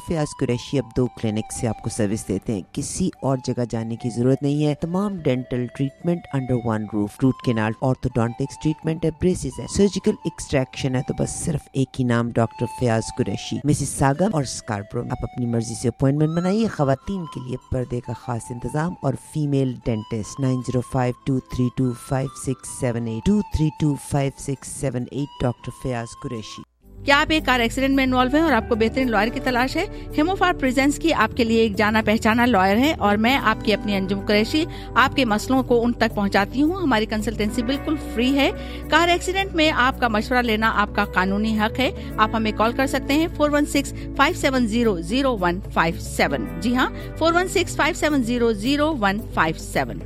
فیاض قریشی اب 2 کلینک سے آپ کو سروس دیتے ہیں. کسی اور جگہ جانے کی ضرورت نہیں ہے. تمام dental treatment under one roof. Root canal, orthodontics treatment ہے, بریسز ہے, سرجیکل ایکسٹریکشن ہے, تو بس صرف ایک ہی نام, doctor Fayyaz Qureshi, Mississauga اور اسکاربرو. آپ اپنی مرضی سے اپوائنٹمنٹ بنائیے. خواتین کے لیے پردے کا خاص انتظام اور female dentist. 9052325678 2325678 doctor Fayyaz Qureshi. کیا آپ ایک کار ایکسیڈنٹ میں انوالو ہیں اور آپ کو بہترین لائر کی تلاش ہے؟ ہیموفار پریزنس کی آپ کے لیے ایک جانا پہچانا لائر ہے اور میں آپ کی اپنی انجم قریشی آپ کے مسئلوں کو ان تک پہنچاتی ہوں. ہماری کنسلٹنسی بالکل فری ہے. کار ایکسیڈنٹ میں آپ کا مشورہ لینا آپ کا قانونی حق ہے. آپ ہمیں کال کر سکتے ہیں 416-570-0157. جی ہاں, 416-570-0157.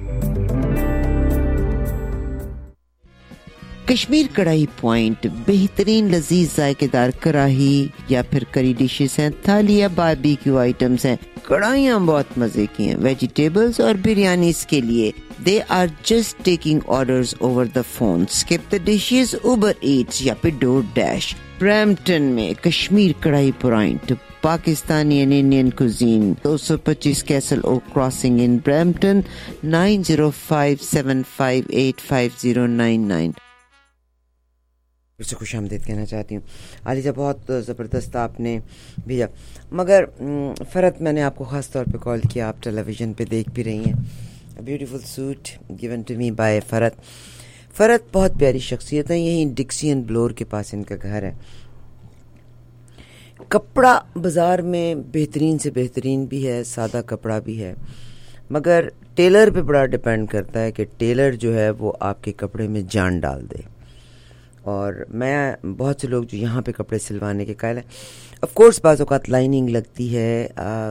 کشمیر کڑاہی پوائنٹ بہترین لذیذ ذائقے دار کڑاہی یا پھر کری ڈشز ہیں, تھالی یا باربیکیو آئٹمز ہیں. کڑھائیاں بہت مزے کی ہیں, ویجیٹیبلز اور بریانیز کے لیے. They are just taking orders over the phone. Skip the dishes, Uber Eats یا پھر DoorDash. برمپٹن میں Kashmir karahi point, Pakistani and Indian cuisine, 225 Castle Oak Crossing in Brampton, 9057585099. پھر سے خوش آمدید کہنا چاہتی ہوں. عالیہ بہت زبردست آپ نے بھیجا, مگر فرت میں نے آپ کو خاص طور پہ کال کیا, آپ ٹیلی ویژن پہ دیکھ بھی رہی ہیں. Beautiful suit given to me by Firat. Firat بہت پیاری شخصیت ہے. یہیں ڈکسی اینڈ بلور کے پاس ان کا گھر ہے. کپڑا بازار میں بہترین سے بہترین بھی ہے, سادہ کپڑا بھی ہے, مگر ٹیلر پہ بڑا ڈپینڈ کرتا ہے کہ ٹیلر جو ہے وہ آپ کے کپڑے میں جان ڈال دے. اور میں بہت سے لوگ جو یہاں پہ کپڑے سلوانے کے قائل ہیں, آف کورس بعض اوقات لائننگ لگتی ہے,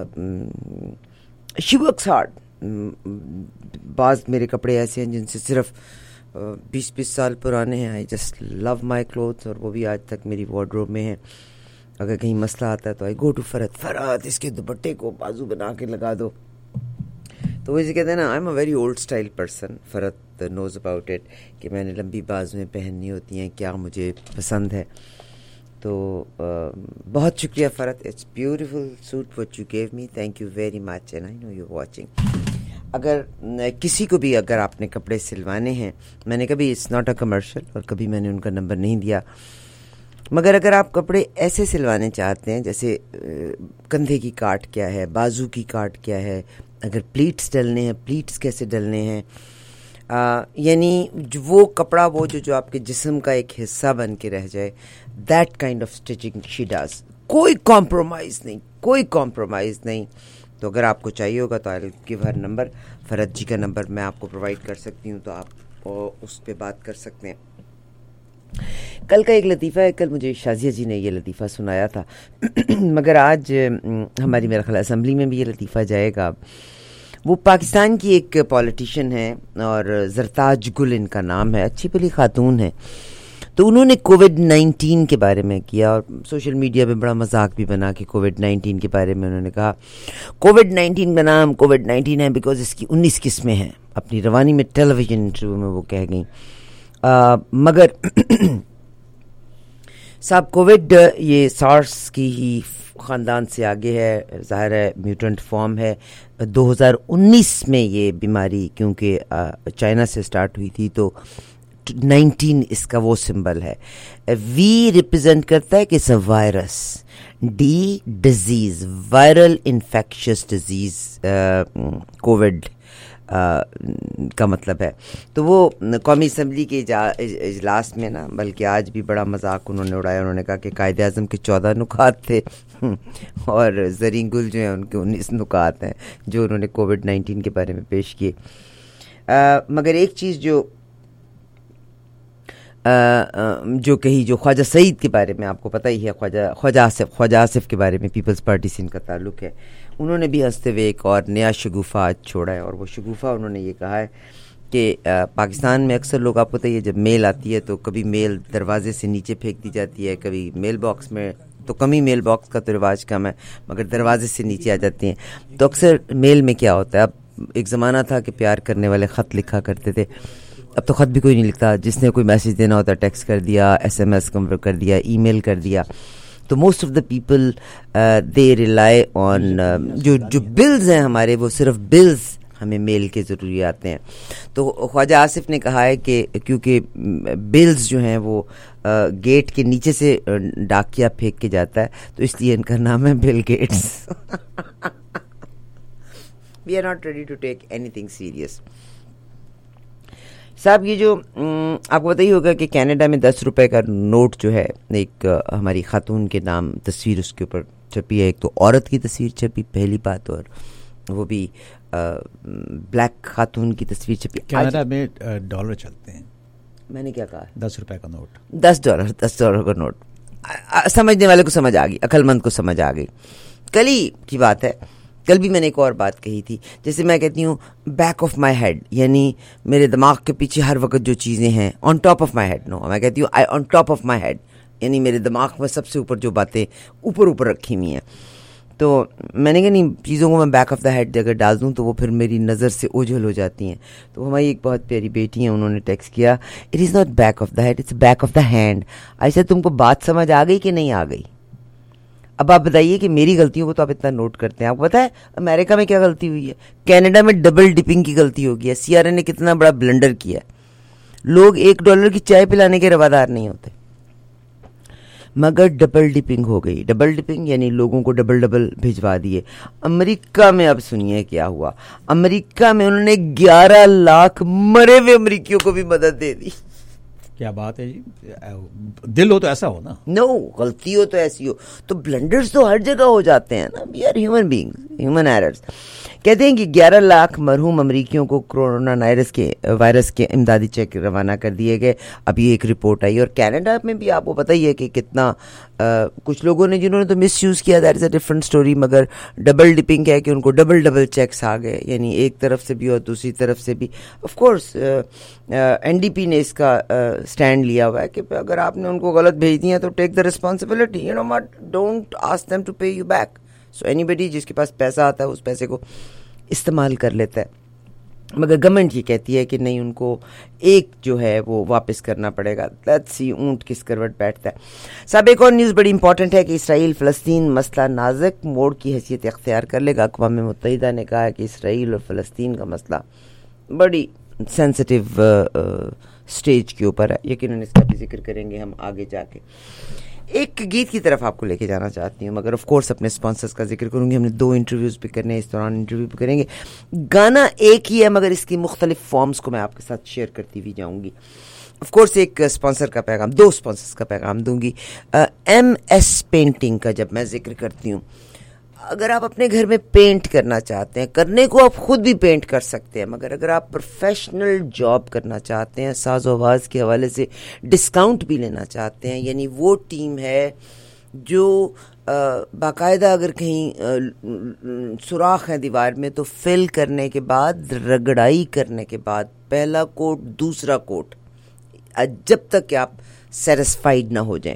شی ورکس ہارڈ. بعض میرے کپڑے ایسے ہیں جن سے صرف 20 سال پرانے ہیں. I just love my clothes, اور وہ بھی آج تک میری وارڈروب میں ہیں. اگر کہیں مسئلہ آتا ہے تو آئی گو ٹو فرت اس کے دوپٹے کو بازو بنا کے لگا دو. تو وہ اسے کہتے ہیں نا, I am a very old style person. Firat knows about it کہ میں نے لمبی بازویں پہننی ہوتی ہیں, کیا مجھے پسند ہے. تو بہت شکریہ Firat. It's beautiful suit what you gave me. Thank you very much and I know you watching. اگر کسی کو بھی اگر آپ نے کپڑے سلوانے ہیں, میں نے کبھی اٹس ناٹ اے کمرشل اور کبھی میں نے ان کا نمبر نہیں دیا, مگر اگر آپ کپڑے ایسے سلوانے چاہتے ہیں جیسے کندھے کی کاٹ کیا ہے, بازو کی کاٹ کیا ہے, اگر پلیٹس ڈلنے ہیں پلیٹس کیسے ڈلنے ہیں, یعنی وہ کپڑا وہ جو آپ کے جسم کا ایک حصہ بن کے رہ جائے, that kind of stitching she does. کوئی کمپرومائز نہیں, کوئی کمپرومائز نہیں. تو اگر آپ کو چاہیے ہوگا تو آئی ول گیو ہر نمبر. فرت جی کا نمبر میں آپ کو پرووائڈ کر سکتی ہوں, تو آپ اس پہ بات کر سکتے ہیں. کل کا ایک لطیفہ ہے, کل مجھے شازیہ جی نے یہ لطیفہ سنایا تھا, مگر آج ہماری میرا خیال اسمبلی میں بھی یہ لطیفہ جائے گا. وہ پاکستان کی ایک پولیٹیشین ہے اور زرتاج گل ان کا نام ہے, اچھی بھلی خاتون ہے. تو انہوں نے کووڈ-19 کے بارے میں کیا اور سوشل میڈیا پہ بڑا مذاق بھی بنا کہ کووڈ-19 کے بارے میں انہوں نے کہا کووڈ-19 کا نام کووڈ-19 ہے بیکاز اس کی 19 قسمیں ہیں. اپنی روانی میں ٹیلی ویژن انٹرویو میں وہ کہہ گئیں. مگر صاحب کووڈ یہ سارس کی ہی خاندان سے آگے ہے, ظاہر ہے میوٹنٹ فارم ہے. 2019 میں یہ بیماری کیونکہ چائنا سے سٹارٹ ہوئی تھی تو 19 اس کا وہ سمبل ہے. وی ریپرزینٹ کرتا ہے کہ it's a virus, D disease, viral infectious disease, Covid کا مطلب ہے. تو وہ قومی اسمبلی کے اجلاس میں نا, بلکہ آج بھی بڑا مذاق انہوں نے اڑایا. انہوں نے کہا کہ قائد اعظم کے 14 نکات تھے اور زرین گل جو ہیں ان کے 19 نکات ہیں جو انہوں نے کووڈ-19 کے بارے میں پیش کیے. مگر ایک چیز جو کہی, جو خواجہ سعید کے بارے میں آپ کو پتہ ہی ہے, خواجہ آصف کے بارے میں پیپلز پارٹی سے ان کا تعلق ہے. انہوں نے بھی ہنستے ہوئے ایک اور نیا شگوفہ آج چھوڑا ہے, اور وہ شگوفہ انہوں نے یہ کہا ہے کہ پاکستان میں اکثر لوگ, آپ کو پتہ ہی ہے, جب میل آتی ہے تو کبھی میل دروازے سے نیچے پھینک دی جاتی ہے, کبھی میل باکس میں, تو کمی میل باکس کا تو رواج کم ہے, مگر دروازے سے نیچے آ جاتی ہیں. تو اکثر میل میں کیا ہوتا ہے, اب ایک زمانہ تھا کہ پیار کرنے والے خط لکھا کرتے تھے, اب تو خط بھی کوئی نہیں لکھتا. جس نے کوئی میسج دینا ہوتا ہے ٹیکسٹ کر دیا, ایس ایم ایس کر دیا, ای میل کر دیا. تو most of the people they rely on جو بلز ہیں ہمارے، وہ صرف بلز ہمیں میل کے ضروری آتے ہیں. تو خواجہ آصف نے کہا ہے کہ کیونکہ بلز جو ہیں وہ گیٹ کے نیچے سے ڈاکیا پھینک کے جاتا ہے، تو اس لیے ان کا نام ہے Bill Gates. We are not ready to take anything serious. صاحب یہ جو آپ کو پتہ ہی ہوگا کہ کینیڈا میں 10 روپے کا نوٹ جو ہے، ایک ہماری خاتون کے نام تصویر اس کے اوپر چھپی ہے. ایک تو عورت کی تصویر چھپی پہلی بات، اور وہ بھی بلیک خاتون کی تصویر چھپی. کینیڈا میں ڈالر چلتے ہیں. میں نے کیا کہا؟ 10 روپے کا نوٹ. $10 کا نوٹ. سمجھنے والے کو سمجھ آ گئی، عقل مند کو سمجھ آ گئی. کل ہی کی بات ہے، کل بھی میں نے ایک اور بات کہی تھی. جیسے میں کہتی ہوں بیک آف مائی ہیڈ، یعنی میرے دماغ کے پیچھے ہر وقت جو چیزیں ہیں. On top of my head no, میں کہتی ہوں on top of my head, یعنی میرے دماغ میں سب سے اوپر جو باتیں اوپر رکھی ہوئی ہیں. تو میں نے کہا نہیں، چیزوں کو میں بیک آف دا ہیڈ اگر ڈال دوں تو وہ پھر میری نظر سے اوجھل ہو جاتی ہیں. تو ہماری ایک بہت پیاری بیٹی ہیں، انہوں نے ٹیکسٹ کیا، it is not back of the head, it's back of the hand. ایسا تم کو بات سمجھ آ گئی کہ نہیں آ گئی؟ اب آپ بتائیے کہ میری غلطیوں کو تو آپ اتنا نوٹ کرتے ہیں. آپ کو پتا ہے امریکہ میں کیا غلطی ہوئی ہے؟ کینیڈا میں ڈبل ڈپنگ کی غلطی ہو گئی ہے. CRA نے کتنا بڑا بلنڈر کیا ہے. لوگ $1 کی چائے پلانے کے روادار نہیں ہوتے، مگر ڈبل ڈپنگ ہو گئی. ڈبل ڈپنگ یعنی لوگوں کو ڈبل بھجوا دیے. امریکہ میں اب سنیے کیا ہوا. امریکہ میں انہوں نے 11 لاکھ مرے ہوئے امریکیوں کو بھی مدد دے دی. کیا بات ہے جی، دل ہو تو ایسا ہو نا. نو، غلطی ہو تو ایسی ہو. تو بلنڈرز تو ہر جگہ ہو جاتے ہیں نا. We are human beings, human errors. کہتے ہیں کہ 11 لاکھ مرحوم امریکیوں کو کورونا وائرس کے امدادی چیک روانہ کر دیے گئے. ابھی ایک رپورٹ آئی. اور کینیڈا میں بھی آپ کو پتہ ہی ہے کہ کتنا کچھ لوگوں نے جنہوں نے تو مس یوز کیا، that is a different story. مگر ڈبل ڈپنگ ہے کہ ان کو ڈبل چیکس آ گئے، یعنی ایک طرف سے بھی اور دوسری طرف سے بھی. آف کورس NDP نے اس کا اسٹینڈ لیا ہوا ہے کہ اگر آپ نے ان کو غلط بھیج دیا تو take the responsibility, you know what, don't ask them to pay you back. So anybody جس کے پاس پیسہ آتا ہے اس پیسے کو استعمال کر لیتا ہے. مگر گورنمنٹ یہ کہتی ہے کہ نہیں، ان کو ایک جو ہے وہ واپس کرنا پڑے گا. لیٹس سی اونٹ کس کروٹ بیٹھتا ہے. صاحب ایک اور نیوز بڑی امپورٹنٹ ہے کہ اسرائیل فلسطین مسئلہ نازک موڑ کی حیثیت اختیار کر لے گا. اقوام متحدہ نے کہا ہے کہ اسرائیل اور فلسطین کا مسئلہ بڑی سینسٹیو سٹیج کے اوپر ہے. یقیناً اس کا بھی ذکر کریں گے ہم آگے جا کے. ایک گیت کی طرف آپ کو لے کے جانا چاہتی ہوں، مگر آف کورس اپنے اسپانسرز کا ذکر کروں گی. ہم نے 2 انٹرویوز بھی کرنے ہیں، اس دوران انٹرویو بھی کریں گے. گانا ایک ہی ہے مگر اس کی مختلف فارمز کو میں آپ کے ساتھ شیئر کرتی ہوئی جاؤں گی. آف کورس ایک اسپانسر کا پیغام، 2 اسپانسرز کا پیغام دوں گی. MS پینٹنگ کا جب میں ذکر کرتی ہوں، اگر آپ اپنے گھر میں پینٹ کرنا چاہتے ہیں، کرنے کو آپ خود بھی پینٹ کر سکتے ہیں، مگر اگر آپ پروفیشنل جاب کرنا چاہتے ہیں، ساز و آواز کے حوالے سے ڈسکاؤنٹ بھی لینا چاہتے ہیں، یعنی وہ ٹیم ہے جو باقاعدہ اگر کہیں سوراخ ہے دیوار میں تو فل کرنے کے بعد، رگڑائی کرنے کے بعد، پہلا کوٹ دوسرا کوٹ، جب تک کہ آپ سیٹسفائیڈ نہ ہو جائیں.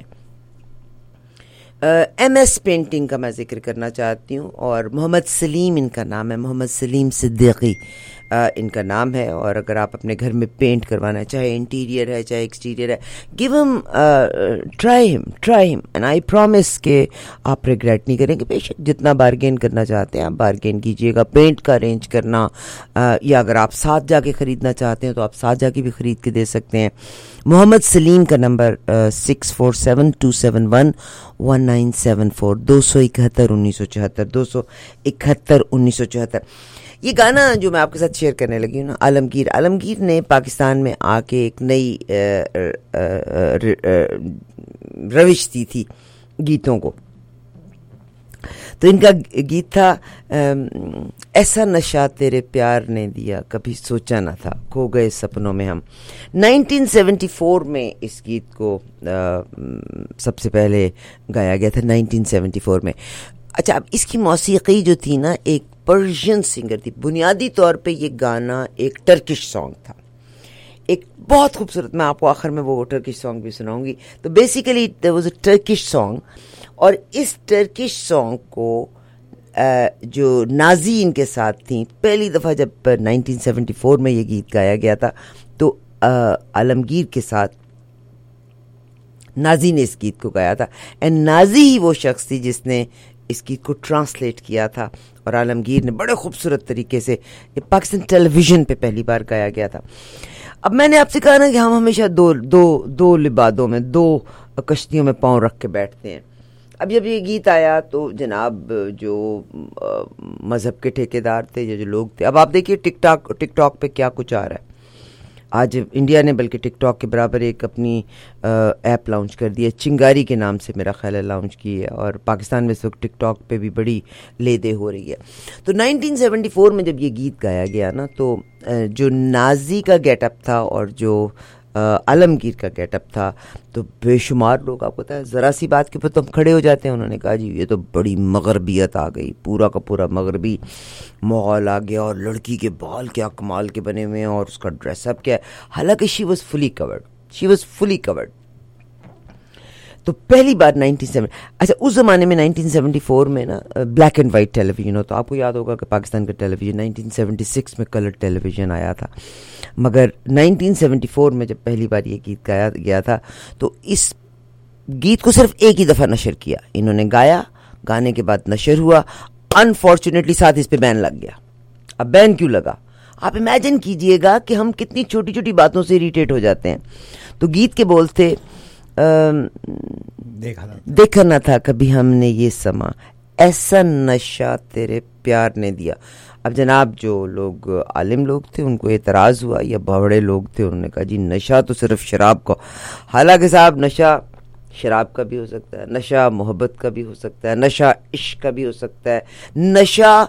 MS پینٹنگ کا میں ذکر کرنا چاہتی ہوں، اور محمد سلیم ان کا نام ہے، محمد سلیم صدیقی ان کا نام ہے. اور اگر آپ اپنے گھر میں پینٹ کروانا ہے، چاہے انٹیریئر ہے چاہے ایکسٹیریئر ہے، گیو ہم ٹرائی ہم اینڈ آئی پرومس کہ آپ ریگریٹ نہیں کریں گے. بے شک جتنا بارگین کرنا چاہتے ہیں آپ بارگین کیجیے گا. پینٹ کا ارینج کرنا، یا اگر آپ ساتھ جا کے خریدنا چاہتے ہیں تو آپ ساتھ جا کے بھی خرید کے دے سکتے ہیں. محمد سلیم کا نمبر 6472711974 271 1974. یہ گانا جو میں آپ کے ساتھ شیئر کرنے لگی ہوں نا، عالمگیر نے پاکستان میں آ کے ایک نئی روش دی تھی گیتوں کو. تو ان کا گیت تھا ایسا نشہ تیرے پیار نے دیا کبھی سوچا نہ تھا، کھو گئے سپنوں میں ہم. 1974 میں اس گیت کو سب سے پہلے گایا گیا تھا، 1974 میں. اچھا، اب اس کی موسیقی جو تھی نا، ایک پرشین سنگر تھی. بنیادی طور پہ یہ گانا ایک ٹرکش سانگ تھا، ایک بہت خوبصورت. میں آپ کو آخر میں وہ ٹرکش سانگ بھی سناؤں گی. تو basically it was a Turkish song, اور اس ٹرکش سانگ کو جو نازی ان کے ساتھ تھیں، پہلی دفعہ جب 1974 میں یہ گیت گایا گیا تھا تو عالمگیر کے ساتھ نازی نے اس گیت کو گایا تھا. اینڈ نازی ہی وہ شخص تھی جس نے اس گیت کو ٹرانسلیٹ کیا تھا, اور عالمگیر نے بڑے خوبصورت طریقے سے یہ پاکستان ٹیلی ویژن پہ پہلی بار گایا گیا تھا. اب میں نے آپ سے کہا نا کہ ہم ہمیشہ دو لبادوں میں, دو کشتیوں میں پاؤں رکھ کے بیٹھتے ہیں. اب جب یہ گیت آیا تو جناب جو مذہب کے ٹھیکیدار تھے یا جو لوگ تھے, اب آپ دیکھیے ٹک ٹاک پہ کیا کچھ آ رہا ہے. آج انڈیا نے بلکہ ٹک ٹاک کے برابر ایک اپنی ایپ لانچ کر دی ہے, چنگاری کے نام سے میرا خیال ہے لانچ کی ہے, اور پاکستان میں اس وقت ٹک ٹاک پہ بھی بڑی لے دے ہو رہی ہے. تو 1974 میں جب یہ گیت گایا گیا نا, تو جو نازی کا گیٹ اپ تھا اور جو عالمگیر کا گیٹ اپ تھا, تو بے شمار لوگ, آپ کو پتہ ہے ذرا سی بات کے اوپر تو ہم کھڑے ہو جاتے ہیں. انہوں نے کہا جی یہ تو بڑی مغربیت آ گئی, پورا کا پورا مغربی ماحول آ گیا, اور لڑکی کے بال کیا کمال کے بنے ہوئے ہیں, اور اس کا ڈریس اپ کیا ہے. حالانکہ شی واز فلی کورڈ. تو پہلی بار 1970 اچھا اس زمانے میں 1974 میں نا black and white television ہو, تو آپ کو یاد ہوگا کہ پاکستان کا ٹیلی ویژن 1976 میں کلر ٹیلی ویژن آیا تھا, مگر 1974 میں جب پہلی بار یہ گیت گایا گیا تھا تو اس گیت کو صرف ایک ہی دفعہ نشر کیا انہوں نے. گایا, گانے کے بعد نشر ہوا, انفارچونیٹلی ساتھ اس پہ بین لگ گیا. اب بین کیوں لگا آپ امیجن کیجئے گا کہ ہم کتنی چھوٹی چھوٹی باتوں سے اریٹیٹ ہو جاتے ہیں. تو گیت کے بول تھے دیکھا نہ تھا کبھی ہم نے یہ سما, ایسا نشہ تیرے پیار نے دیا. اب جناب جو لوگ عالم لوگ تھے ان کو اعتراض ہوا, یا بڑے لوگ تھے انہوں نے کہا جی نشہ تو صرف شراب کا. حالانکہ صاحب نشہ شراب کا بھی ہو سکتا ہے, نشہ محبت کا بھی ہو سکتا ہے, نشہ عشق کا بھی ہو سکتا ہے, نشہ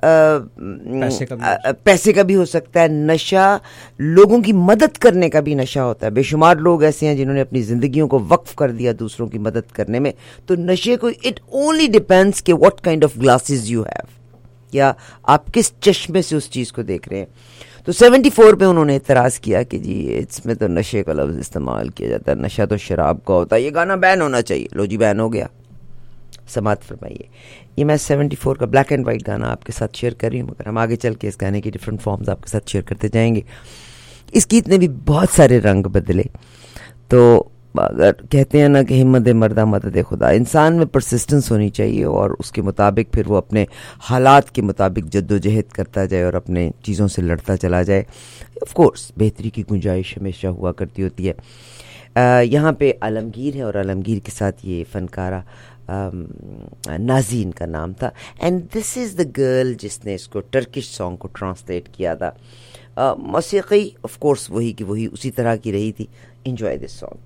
پیسے کا بھی ہو سکتا ہے, نشہ لوگوں کی مدد کرنے کا بھی نشہ ہوتا ہے. بے شمار لوگ ایسے ہیں جنہوں نے اپنی زندگیوں کو وقف کر دیا دوسروں کی مدد کرنے میں. تو نشے کو اٹ اونلی ڈیپینڈس کہ what kind of glasses you have, یا آپ کس چشمے سے اس چیز کو دیکھ رہے ہیں. تو 74 پہ انہوں نے اعتراض کیا کہ جی اس میں تو نشے کا لفظ استعمال کیا جاتا ہے, نشہ تو شراب کا ہوتا ہے, یہ گانا بین ہونا چاہیے. لو جی بین ہو گیا. سماعت فرمائیے, یہ میں 74 کا بلیک اینڈ وائٹ گانا آپ کے ساتھ شیئر کر رہی ہوں, مگر ہم آگے چل کے اس گانے کی ڈفرینٹ فارمز آپ کے ساتھ شیئر کرتے جائیں گے. اس گیت نے بھی بہت سارے رنگ بدلے. تو اگر کہتے ہیں نا کہ ہمت مردہ مدد خدا, انسان میں پرسسٹنس ہونی چاہیے, اور اس کے مطابق پھر وہ اپنے حالات کے مطابق جد و جہد کرتا جائے اور اپنے چیزوں سے لڑتا چلا جائے. آف کورس بہتری کی گنجائش ہمیشہ ہوا کرتی ہوتی ہے. یہاں پہ عالمگیر ہے, اور عالمگیر کے ساتھ یہ فنکارہ نازین کا نام تھا. And this is the girl جس نے اس کو ٹرکش سانگ کو ٹرانسلیٹ کیا تھا. موسیقی آف کورس وہی کی وہی اسی طرح کی رہی تھی. Enjoy this song.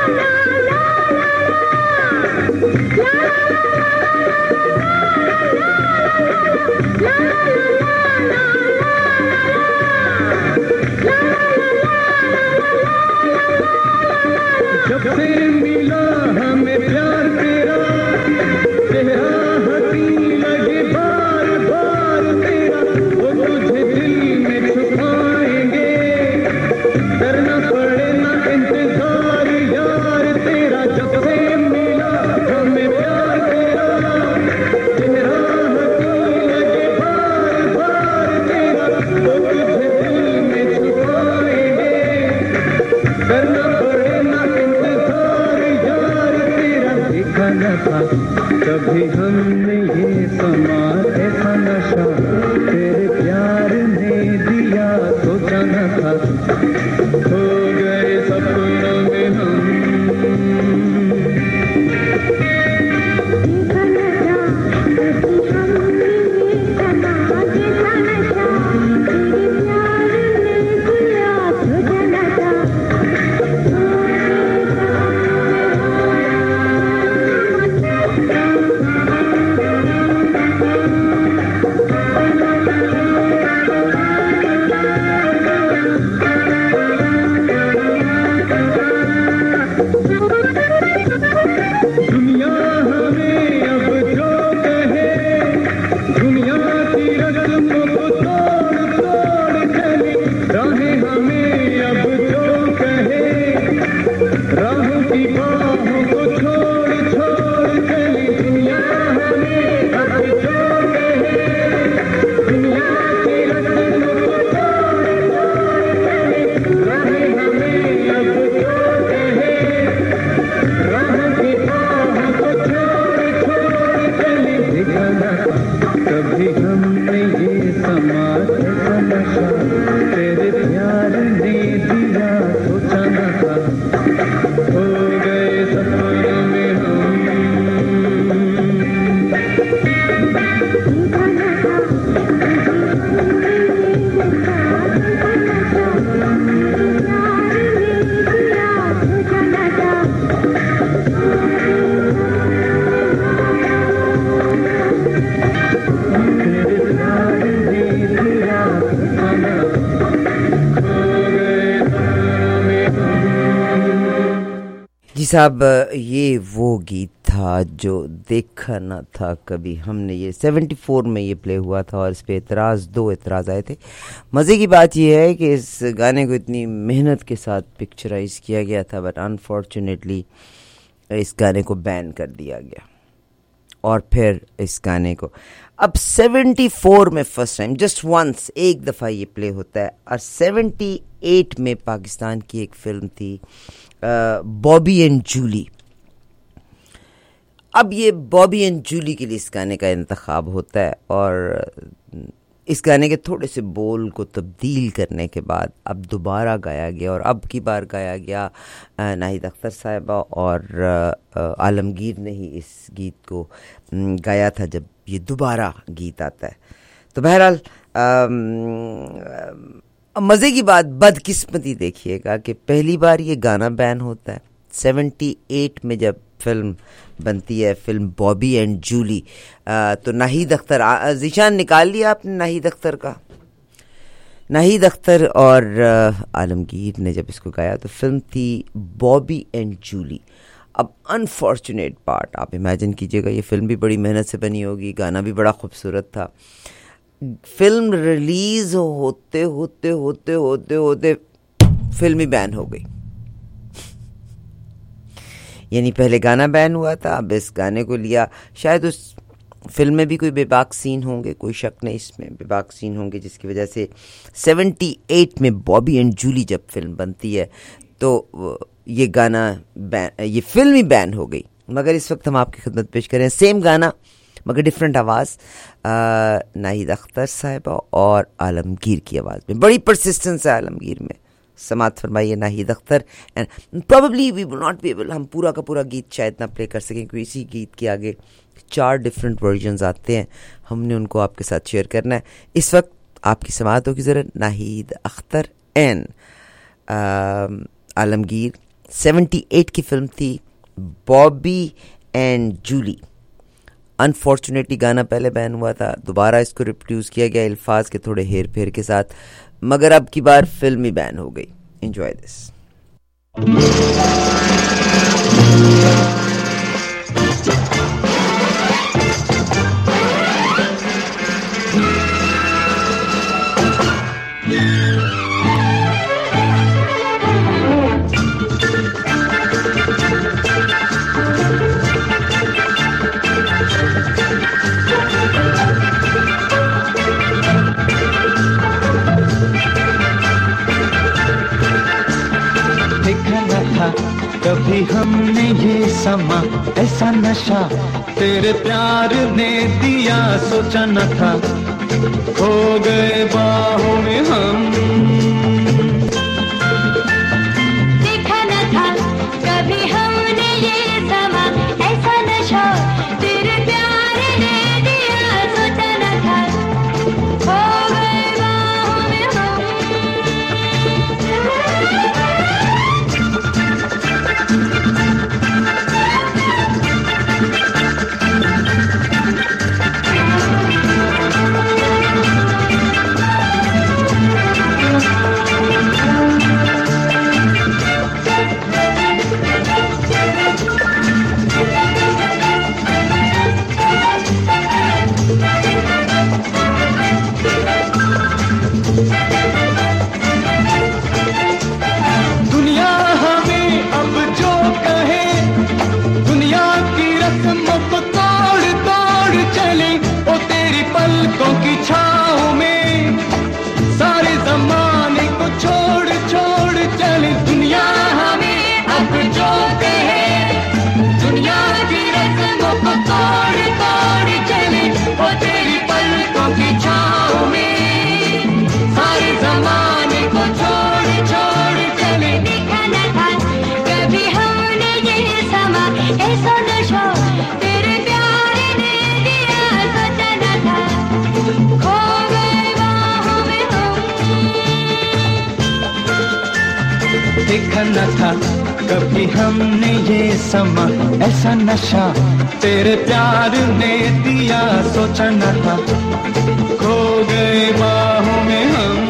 जब से मिला हमें प्यार तेरा, चेहरा हसीन लगे बार बार तेरा, वो तुझे दिल में छुपाएंगे, करना पड़े ना इंतजार यार तेरा। जब से मिला हमें प्यार तेरा, चेहरा हसीन लगे बार बार तेरा, वो तुझे दिल में छुपाएंगे, करना पड़े ना इंतजार यार तेरा। देखा न था कभी हमने ये समा ऐसा नशा, तेरे प्यार ने दिया सोचा न था, हो गए सपनों में हम। देखा न था कभी हमने ये समा ऐसा नशा, तेरे प्यार ने दिया सोचा न था। दुनिया हमें अब जो कहे, दुनिया की रस्मों को तोड़ तोड़ चले, राहें हमें अब जो कहे, राहों की बाहों को छोड़ छोड़ चले। दुनिया हमें अब जो कहे, दुनिया की रस्मों को तोड़ तोड़ चले, राहें हमें अब जो कहे, राहों की बाहों को छोड़ छोड़ चले। देखा न था कभी हमने ये समा ऐसा नशा, तेरे प्यार ने दिया सोचा न था, हो गए सपनों में हम। देखा न था कभी हमने ये समा ऐसा जी साहब, ये वो गीत था जो देखा ना था कभी हमने, ये 74 में ये प्ले हुआ था और इस पे दो एतराज़ आए थे। मज़े की बात ये है कि इस गाने को इतनी मेहनत के साथ पिक्चराइज किया गया था, बट अनफॉर्चुनेटली इस गाने को बैन कर दिया गया। और फिर इस गाने को अब 74 में फर्स्ट टाइम, जस्ट वंस, एक दफ़ा ये प्ले होता है। और 78 में पाकिस्तान की एक फिल्म थी बॉबी एंड जूली। अब ये बॉबी एंड जूली के लिए इस गाने का इंतखाब होता है और इस गाने के थोड़े से बोल को तब्दील करने के बाद अब दोबारा गाया गया, और अब की बार गाया गया नाहिद अख्तर साहिबा और आलमगीर ने ही इस गीत को गाया था जब ये दोबारा गीत आता है। तो बहरहाल मज़े की बात, बदकिस्मती देखिएगा कि पहली बार ये गाना बैन होता है 78 में जब फिल्म बनती है, फिल्म बॉबी एंड जूली। तो नाहिद अख्तर, ज़ीशान निकाल लिया आपने नाहिद अख्तर का? नाहिद अख्तर और आलमगीर ने जब इसको गाया तो फिल्म थी बॉबी एंड जूली। अब अनफॉर्चुनेट पार्ट, आप इमेजिन कीजिएगा, ये फिल्म भी बड़ी मेहनत से बनी होगी, गाना भी बड़ा खूबसूरत था। फिल्म रिलीज होते होते होते होते होते फिल्म ही बैन हो गई। यानी पहले गाना बैन हुआ था, अब इस गाने को लिया। शायद उस फिल्म में भी कोई बेबाक सीन होंगे, कोई शक नहीं इसमें बेबाक सीन होंगे, जिसकी वजह से 78 में बॉबी एंड जूली जब फिल्म बनती है तो ये गाना ये फिल्म ही बैन हो गई। मगर इस वक्त हम आपकी खिदमत पेश करें सेम गाना मगर डिफरेंट आवाज़, नाहिद अख्तर साहिबा और आलमगीर की आवाज़ में। बड़ी परसिस्टेंस है आलमगीर में। समात फरमाइए Nahid Akhtar. And probably we will not be able, हम पूरा का पूरा गीत शायद ना प्ले कर सकें क्योंकि इसी गीत के आगे 4 डिफरेंट वर्जन्स आते हैं, हमने उनको आपके साथ शेयर करना है। इस वक्त आपकी समात होगी ज़रा नाहिद अख्तर एंड आलमगीर 78 کی فلم تھی بابی اینڈ جولی. انفارچونیٹلی گانا پہلے بین ہوا تھا, دوبارہ اس کو ریپروڈیوس کیا گیا الفاظ کے تھوڑے ہیر پھیر کے ساتھ, مگر اب کی بار فلم ہی بین ہو گئی. Enjoy this. کبھی ہم نے یہ سما ایسا نشہ تیرے پیار نے دیا, سوچا نہ تھا کھو گئے باہوں میں ہم. دیکھا نہ تھا کبھی ہم نے یہ سما ایسا نشہ تیرے پیار نے دیا, سوچا نہ تھا کھو گئے باہوں میں ہم. دیکھا نہ تھا کبھی ہم نے یہ سما ایسا نشہ تیرے پیار نے دیا, سوچا نہ تھا کھو گئے باہوں میں ہم.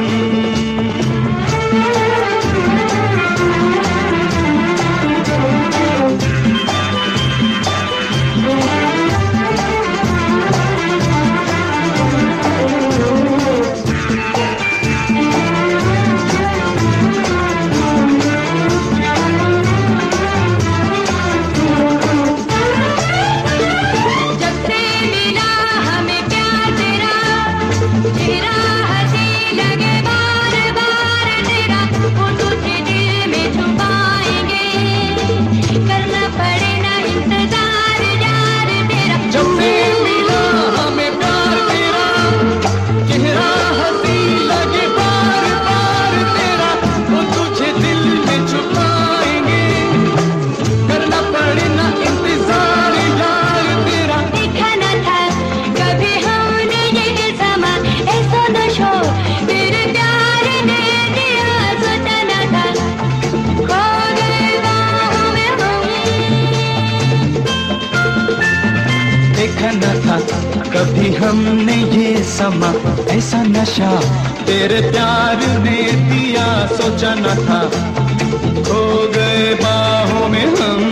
کبھی ہم نے یہ سما ایسا نشہ تیرے پیار نے دیا, سوچا نہ تھا کھو گئے باہوں میں ہم.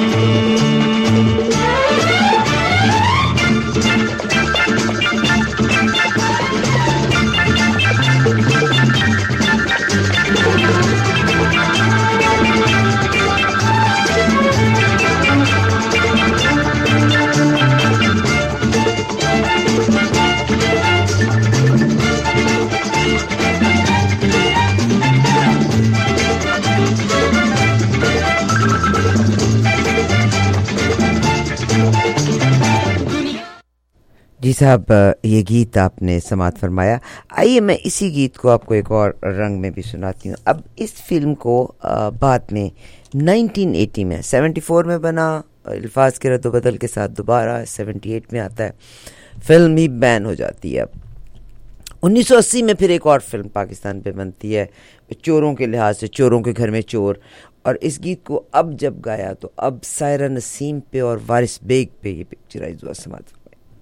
جی صاحب, یہ گیت آپ نے سماعت فرمایا. آئیے میں اسی گیت کو آپ کو ایک اور رنگ میں بھی سناتی ہوں. اب اس فلم کو بعد میں 1980 میں 74 میں بنا, الفاظ کے رد و بدل کے ساتھ دوبارہ 78 میں آتا ہے, فلم ہی بین ہو جاتی ہے. اب 1980 میں پھر ایک اور فلم پاکستان پہ بنتی ہے, چوروں کے لحاظ سے, چوروں کے گھر میں چور, اور اس گیت کو اب جب گایا تو اب سائرہ نسیم پہ اور وارث بیگ پہ یہ پکچرائز ہوا. سماعت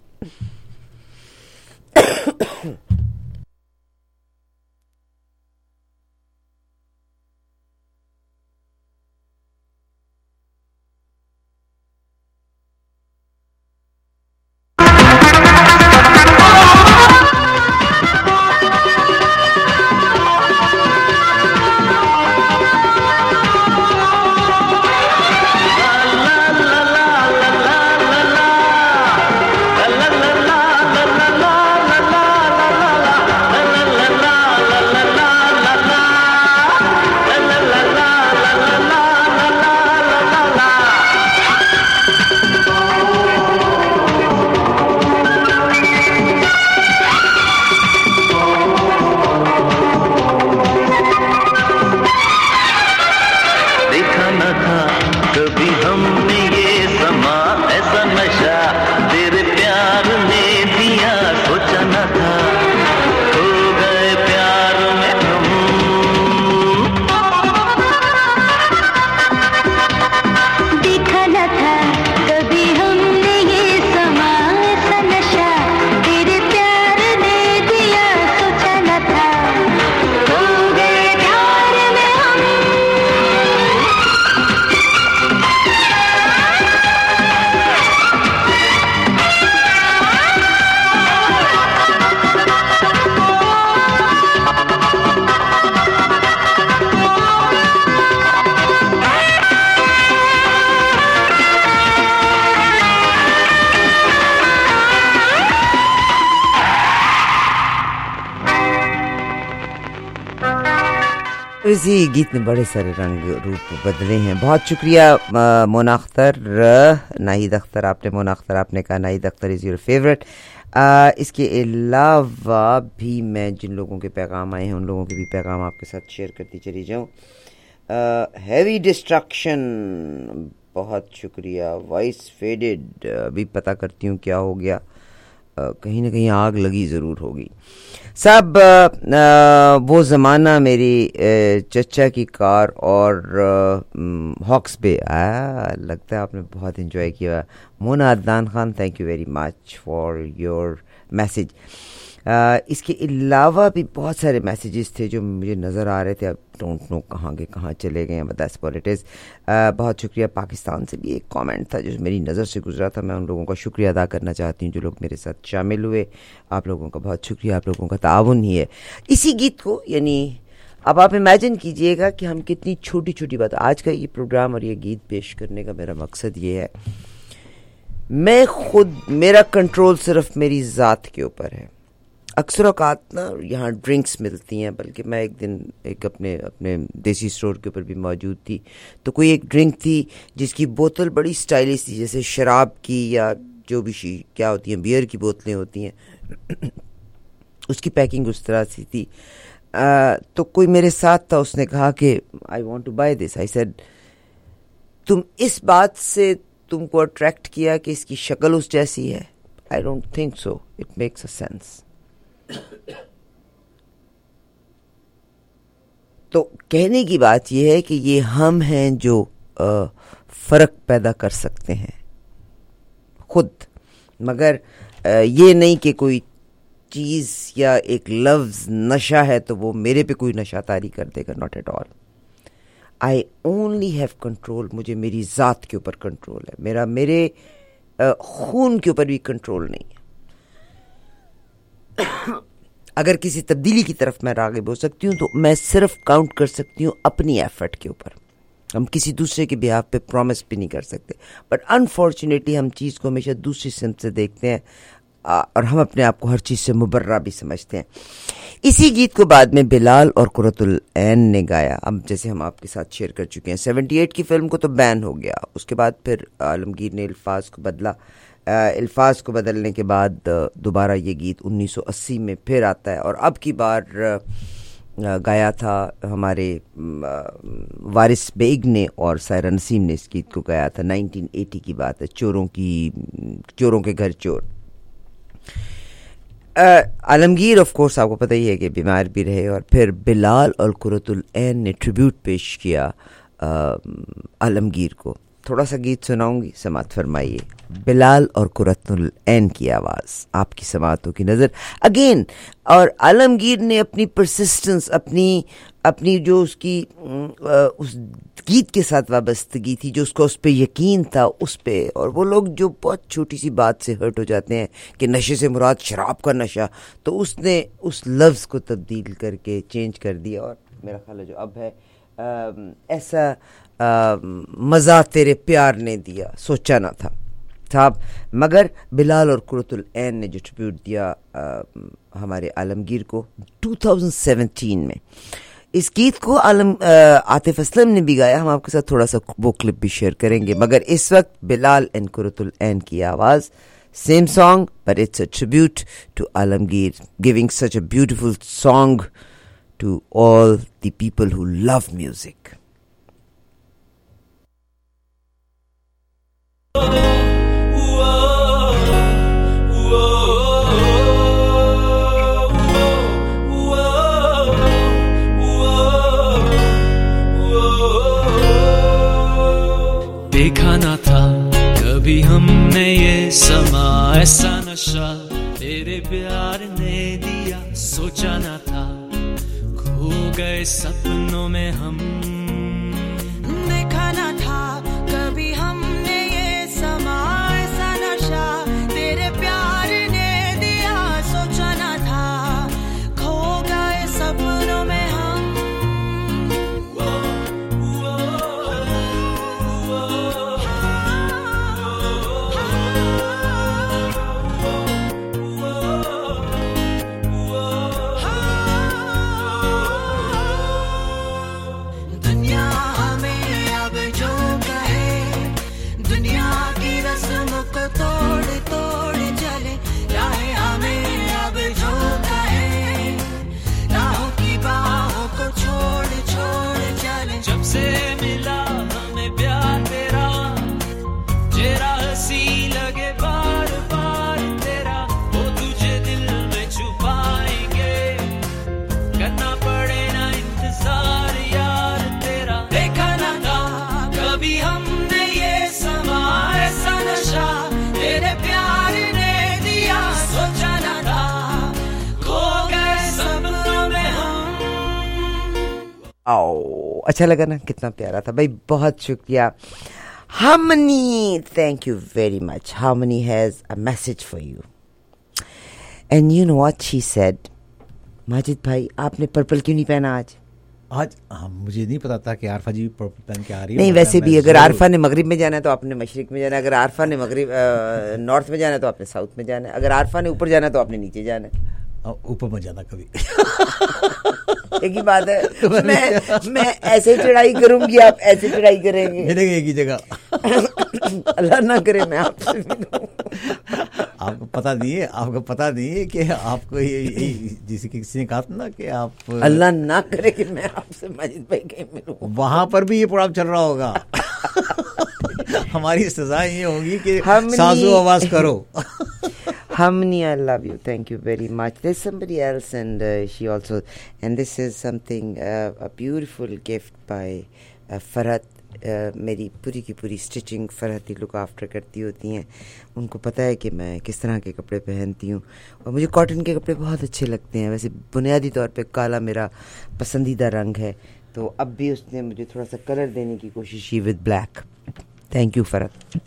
اسی گیت نے بڑے سارے رنگ روپ بدلے ہیں. بہت شکریہ مونا اختر, ناہید اختر. آپ نے مونا اختر آپ نے کہا Nahid Akhtar is your favourite. اس کے علاوہ بھی میں جن لوگوں کے پیغام آئے ہیں ان لوگوں کے بھی پیغام آپ کے ساتھ شیئر کرتی چلی جاؤں. ہیوی ڈسٹرکشن, بہت شکریہ. وائس فیڈڈ, بھی پتہ کرتی ہوں کیا ہو گیا, کہیں نہ کہیں آگ لگی ضرور ہوگی. صاحب وہ زمانہ میری چچا کی کار اور ہاکس بے, لگتا ہے آپ نے بہت انجوائے کیا. Mona Adnan Khan, thank you very much for your message. اس کے علاوہ بھی بہت سارے میسیجز تھے جو مجھے نظر آ رہے تھے, اب ڈونٹ نو کہاں کے کہاں چلے گئے ہیں, but that's what it is. بہت شکریہ. پاکستان سے بھی ایک کامنٹ تھا جو میری نظر سے گزرا تھا, میں ان لوگوں کا شکریہ ادا کرنا چاہتی ہوں جو لوگ میرے ساتھ شامل ہوئے. آپ لوگوں کا بہت شکریہ, آپ لوگوں کا تعاون ہی ہے اسی گیت کو. یعنی اب آپ امیجن کیجئے گا کہ ہم کتنی چھوٹی چھوٹی بات. آج کا یہ پروگرام اور یہ گیت پیش کرنے کا میرا مقصد یہ ہے, میں خود, میرا کنٹرول صرف میری ذات کے اوپر ہے. اکثر اوقات نا یہاں ڈرنکس ملتی ہیں, بلکہ میں ایک دن ایک اپنے دیسی اسٹور کے اوپر بھی موجود تھی, تو کوئی ایک ڈرنک تھی جس کی بوتل بڑی اسٹائلش تھی, جیسے شراب کی یا جو بھی کیا ہوتی ہیں, بیئر کی بوتلیں ہوتی ہیں, اس کی پیکنگ اس طرح سی تھی. تو کوئی میرے ساتھ تھا, اس نے کہا کہ I want to buy this. I said تم اس بات سے تم کو اٹریکٹ کیا کہ اس کی شکل اس جیسی ہے. I don't think so, it makes a sense. تو کہنے کی بات یہ ہے کہ یہ ہم ہیں جو فرق پیدا کر سکتے ہیں خود, مگر یہ نہیں کہ کوئی چیز یا ایک لفظ نشہ ہے تو وہ میرے پہ کوئی نشہ طاری کر دے گا. Not at all. I only have control. مجھے میری ذات کے اوپر کنٹرول ہے, میرے خون کے اوپر بھی کنٹرول نہیں ہے. اگر کسی تبدیلی کی طرف میں راغب ہو سکتی ہوں تو میں صرف کاؤنٹ کر سکتی ہوں اپنی ایفرٹ کے اوپر. ہم کسی دوسرے کے بیہاف پہ پرومس بھی نہیں کر سکتے, بٹ انفارچونیٹلی ہم چیز کو ہمیشہ دوسری سمت سے دیکھتے ہیں اور ہم اپنے آپ کو ہر چیز سے مبرہ بھی سمجھتے ہیں. اسی گیت کو بعد میں بلال اور قرۃ العین نے گایا. اب جیسے ہم آپ کے ساتھ شیئر کر چکے ہیں, 78 کی فلم کو تو بین ہو گیا, اس کے بعد پھر عالمگیر نے الفاظ کو بدلا. الفاظ کو بدلنے کے بعد دوبارہ یہ گیت 1980 میں پھر آتا ہے, اور اب کی بار گایا تھا ہمارے وارث بیگ نے اور سائرہ نسیم نے. اس گیت کو گایا تھا 1980 کی بات ہے, چوروں کے گھر چور. عالمگیر آف کورس آپ کو پتہ ہی ہے کہ بیمار بھی رہے, اور پھر بلال اور قرۃ العین نے ٹریبیوٹ پیش کیا आलमगीर को। थोड़ा सा गीत सुनाऊंगी, समात फरमाइए। बिलाल और कुरतुल ऐन की आवाज़, आपकी समातों की नज़र अगेन। और आलमगीर ने अपनी परसिस्टेंस, अपनी जो उसकी उस गीत के साथ वाबस्तगी थी, जो उसको उस पर यकीन था उस पे, और वो लोग जो बहुत छोटी सी बात से हर्ट हो जाते हैं कि नशे से मुराद शराब का नशा, तो उसने उस लफ्ज़ को तब्दील करके चेंज कर दिया। और मेरा ख्याल है जो अब है ऐसा मज़ा तेरे प्यार ने दिया, सोचा ना था साहब, मगर बिलाल और कुरतुल ऐन ने जो ट्रिब्यूट दिया हमारे आलमगीर को 2017 में। इस गीत को आतिफ असलम ने भी गाया, हम आपके साथ थोड़ा सा वो क्लिप भी शेयर करेंगे, मगर इस वक्त बिलाल एंड कुरतुल ऐन की आवाज़, same song but it's a tribute to Alamgir, giving such a beautiful song to all the people who love music. देखा ना था कभी हमने ये समा, ऐसा नशा तेरे प्यार ने दिया, सोचा ना था खो गए सपनों में हम। देखा ना था कभी हमने ये समा, ऐसा नशा तेरे प्यार ने दिया, सोचा ना था खो गए सपनों में हम। अच्छा लगा ना, कितना प्यारा था भाई, बहुत शुक्रिया। Harmony, thank you very much. Harmony has a message for you. And you know what she said? Majid भाई, आपने पर्पल क्यों नहीं पहना आज? मुझे नहीं पता था कि आरफा जी पर्पल पहन के आ रही है। नहीं, वैसे भी अगर आरफा ने मगरिब में जाना है तो आपने मशरिक में जाना है, अगर आरफा ने मगरिब नॉर्थ में जाना है तो आपने साउथ में जाना है, अगर आरफा ने ऊपर जाना है तो आपने नीचे जाना है। ऊपर मत जाना कभी। एक ही बात है, मैं ऐसे चढ़ाई करूंगी, आप ऐसे चढ़ाई करेंगे, मिलेंगे एक ही जगह। अल्लाह ना करे मैं आपसे मिलूं। आपको पता नहीं है कि आपको ये जैसे किसी ने कहा था ना कि आप, अल्लाह ना करे कि मैं आपसे माजिद भाई कहीं मिलूं, वहां पर भी ये प्रोग्राम चल रहा होगा। हमारी सजा ये होगी कि साजो आवाज करो। Harmony, I love you. Thank you very much. There's somebody else, and she also, and this is something, a beautiful gift by Farhat. मेरी पूरी की पूरी स्टिचिंग फरहत ही लुक आफ्टर करती होती हैं, उनको पता है कि मैं किस तरह के कपड़े पहनती हूँ, और मुझे कॉटन के कपड़े बहुत अच्छे लगते हैं। वैसे बुनियादी तौर पे काला मेरा पसंदीदा रंग है, तो अब भी उसने मुझे थोड़ा सा कलर देने की कोशिश की with black. Thank you Farhat.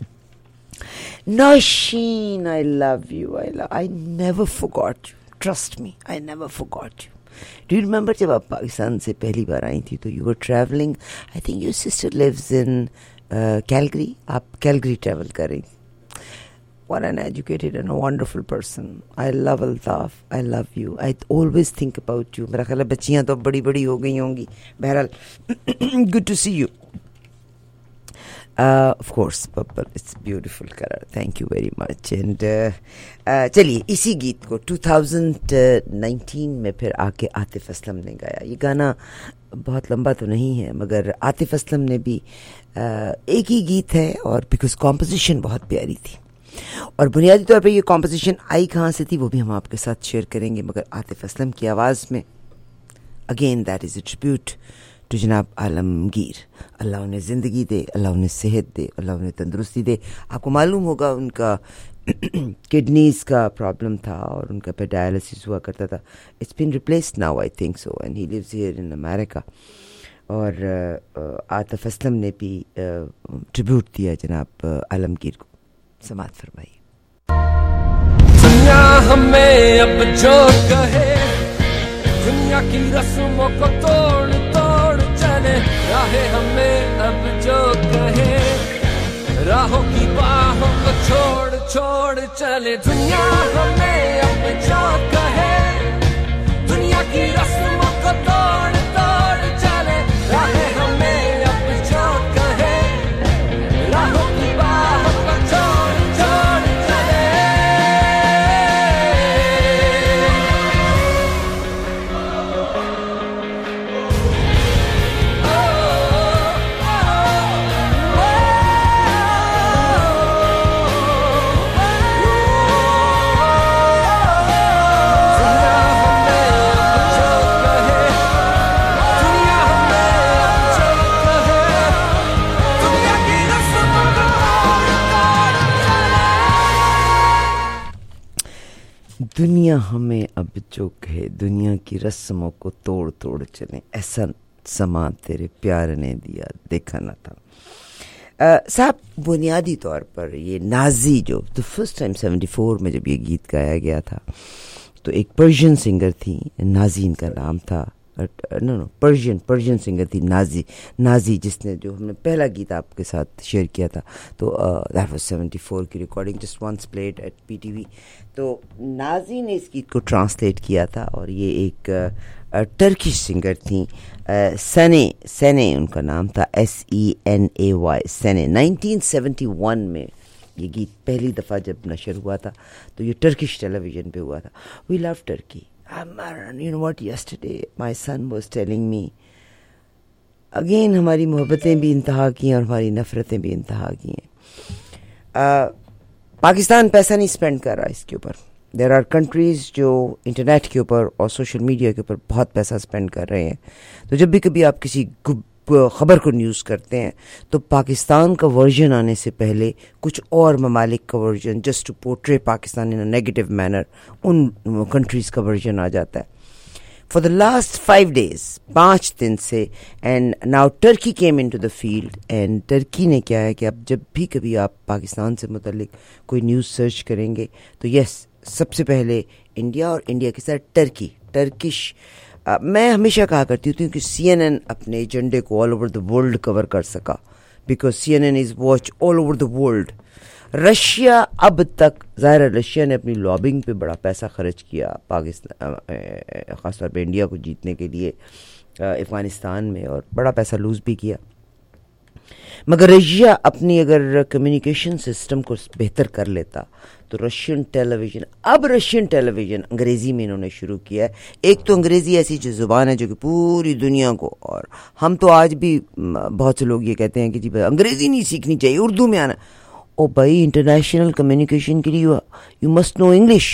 Nasheen, I love you. I never forgot you. Trust me, I never forgot you. Do you remember जब आप पाकिस्तान से पहली बार आई थी तो you were traveling? I think your sister lives in Calgary. आप Calgary travel कर रही थी. What an educated and a wonderful person. I love Altaf. I love you. I always think about you. मेरा ख्याल है बच्चियाँ तो बड़ी बड़ी हो गई होंगी. बहरहाल, good to see you. Of course, purple, it's beautiful color. Thank you very much. And चलिए इसी गीत को 2019 में फिर आके आतिफ असलम ने गाया। ये गाना बहुत लंबा तो नहीं है, मगर आतिफ असलम ने भी एक ही गीत है, और बिकॉज कॉम्पोजिशन बहुत प्यारी थी, और बुनियादी तौर पे ये कॉम्पोजिशन आई कहाँ से थी वो भी हम आपके साथ शेयर करेंगे, मगर आतिफ असलम की आवाज़ में again that is a tribute to جناب عالمگیر. اللہ انہیں زندگی دے, اللہ انہیں صحت دے, اللہ انہیں تندرستی دے. آپ کو معلوم ہوگا ان کا کڈنیز کا پرابلم تھا اور ان کا پہ ڈائلسس ہوا کرتا تھا. It's been replaced now I think so, and he lives here in America. اور عاطف اسلم نے بھی ٹریبیوٹ دیا جناب عالمگیر کو. سماعت فرمائیے. دنیا ہمیں اب جو کہے, دنیا کی رسموں کو توڑ توڑ چلے, راہیں ہمیں اب جو کہے, راہوں کی باہوں کو چھوڑ چھوڑ چلے. دنیا ہمیں اب جو کہے, دنیا کی رسموں کو توڑ توڑ چلے, راہیں ہمیں اب جو کہے, راہوں کی باہوں کو چھوڑ چھوڑ چلے. دنیا ہمیں اب جو کہے, دنیا کی رسموں کو توڑ توڑ چلیں, ایسا سما تیرے پیار نے دیا دیکھا نہ تھا. صاحب بنیادی طور پر یہ نازی جو the first time 74 میں جب یہ گیت گایا گیا تھا تو ایک پرشین سنگر تھی, نازی ان کا نام تھا. پرشین سنگر تھی نازی جس نے جو ہم نے پہلا گیت آپ کے ساتھ شیئر کیا تھا. تو دیٹ واز 74 کی recording, just once played at PTV. تو نازی نے اس گیت کو ٹرانسلیٹ کیا تھا اور یہ ایک ٹرکش سنگر تھیں, سینے ان کا نام تھا, SENAY, سینے. 1971 میں یہ گیت پہلی دفعہ جب نشر ہوا تھا تو یہ ٹرکش ٹیلی ویژن پہ ہوا تھا. We love Turkey. You know what, yesterday my son was telling me, again ہماری محبتیں بھی انتہا کی ہیں اور ہماری نفرتیں بھی انتہا کی ہیں. پاکستان پیسہ نہیں اسپینڈ کر رہا اس کے اوپر. دیر آر کنٹریز جو انٹرنیٹ کے اوپر اور سوشل میڈیا کے اوپر بہت پیسہ اسپینڈ کر رہے ہیں. تو جب بھی کبھی آپ کسی خبر کو نیوز کرتے ہیں تو پاکستان کا ورژن آنے سے پہلے کچھ اور ممالک کا version, just to portray Pakistan in a negative manner, ان کنٹریز کا ورژن آ جاتا ہے. فار دا لاسٹ 5 days, 5 دن سے, and now Turkey came into the field. And Turkey نے کیا ہے کہ اب جب بھی کبھی آپ پاکستان سے متعلق کوئی نیوز سرچ کریں گے تو یس, سب سے پہلے انڈیا اور انڈیا کے ساتھ ٹرکش. میں ہمیشہ کہا کرتی ہوں کہ CNN اپنے ایجنڈے کو آل اوور دا ورلڈ کور کر سکا, because CNN is watch all over the world. Russia اب تک, ظاہر ہے رشیا نے اپنی لابنگ پہ بڑا پیسہ خرچ کیا پاکستان, خاص طور پہ انڈیا کو جیتنے کے لیے افغانستان میں, اور بڑا پیسہ لوز بھی کیا. مگر رشیا اپنی اگر کمیونیکیشن سسٹم کو بہتر کر لیتا تو رشین ٹیلی ویژن انگریزی میں انہوں نے شروع کیا ہے. ایک تو انگریزی ایسی جو زبان ہے جو کہ پوری دنیا کو, اور ہم تو آج بھی بہت سے لوگ یہ کہتے ہیں کہ جی بھائی انگریزی نہیں سیکھنی چاہیے, اردو میں آنا. او بھائی, انٹرنیشنل کمیونیکیشن کے لیے you must know English.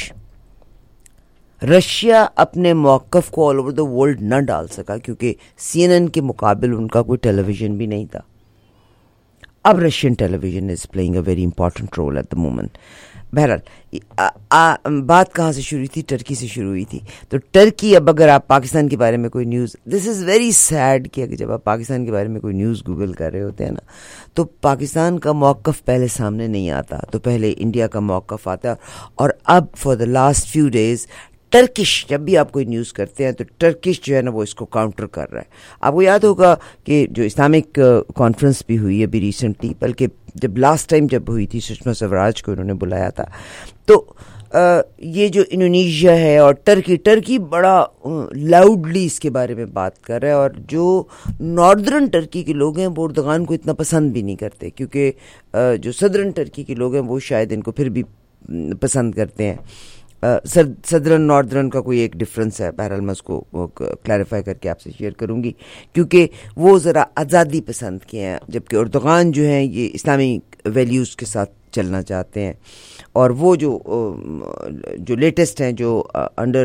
Russia اپنے موقف کو آل اوور دا ورلڈ نہ ڈال سکا کیونکہ CNN کے مقابل ان کا کوئی ٹیلی ویژن بھی نہیں تھا. اب Russian television is playing a very important role at the moment. بہرحال بات کہاں سے شروع تھی؟ ٹرکی سے شروع ہوئی تھی. تو ٹرکی, اب اگر آپ پاکستان کے بارے میں کوئی news, this is very sad کہ جب آپ پاکستان کے بارے میں کوئی نیوز گوگل کر رہے ہوتے ہیں نا تو پاکستان کا موقف پہلے سامنے نہیں آتا, تو پہلے انڈیا کا موقف آتا ہے. اور اب for the last few days Turkish, جب بھی آپ کوئی نیوز کرتے ہیں تو ٹرکش جو ہے نا وہ اس کو کاؤنٹر کر رہا ہے. آپ کو یاد ہوگا کہ جو اسلامک کانفرنس بھی ہوئی ابھی ریسنٹلی, بلکہ جب لاسٹ ٹائم جب ہوئی تھی سشما سوراج کو انہوں نے بلایا تھا, تو یہ جو انڈونیشیا ہے اور ٹرکی بڑا لاؤڈلی اس کے بارے میں بات کر رہا ہے. اور جو ناردرن ٹرکی کے لوگ ہیں وہ اردغان کو اتنا پسند بھی نہیں کرتے, کیونکہ جو صدرن ٹرکی کے لوگ ہیں وہ شاید ان کو پھر بھی پسند کرتے ہیں. صدرن ناردرن کا کوئی ایک ڈفرینس ہے, بہرحال میں اس کو کلیریفائی کر کے آپ سے شیئر کروں گی, کیونکہ وہ ذرا آزادی پسند کے ہیں, جبکہ اردغان جو ہیں یہ اسلامی ویلیوز کے ساتھ چلنا چاہتے ہیں. اور وہ جو لیٹسٹ ہیں جو انڈر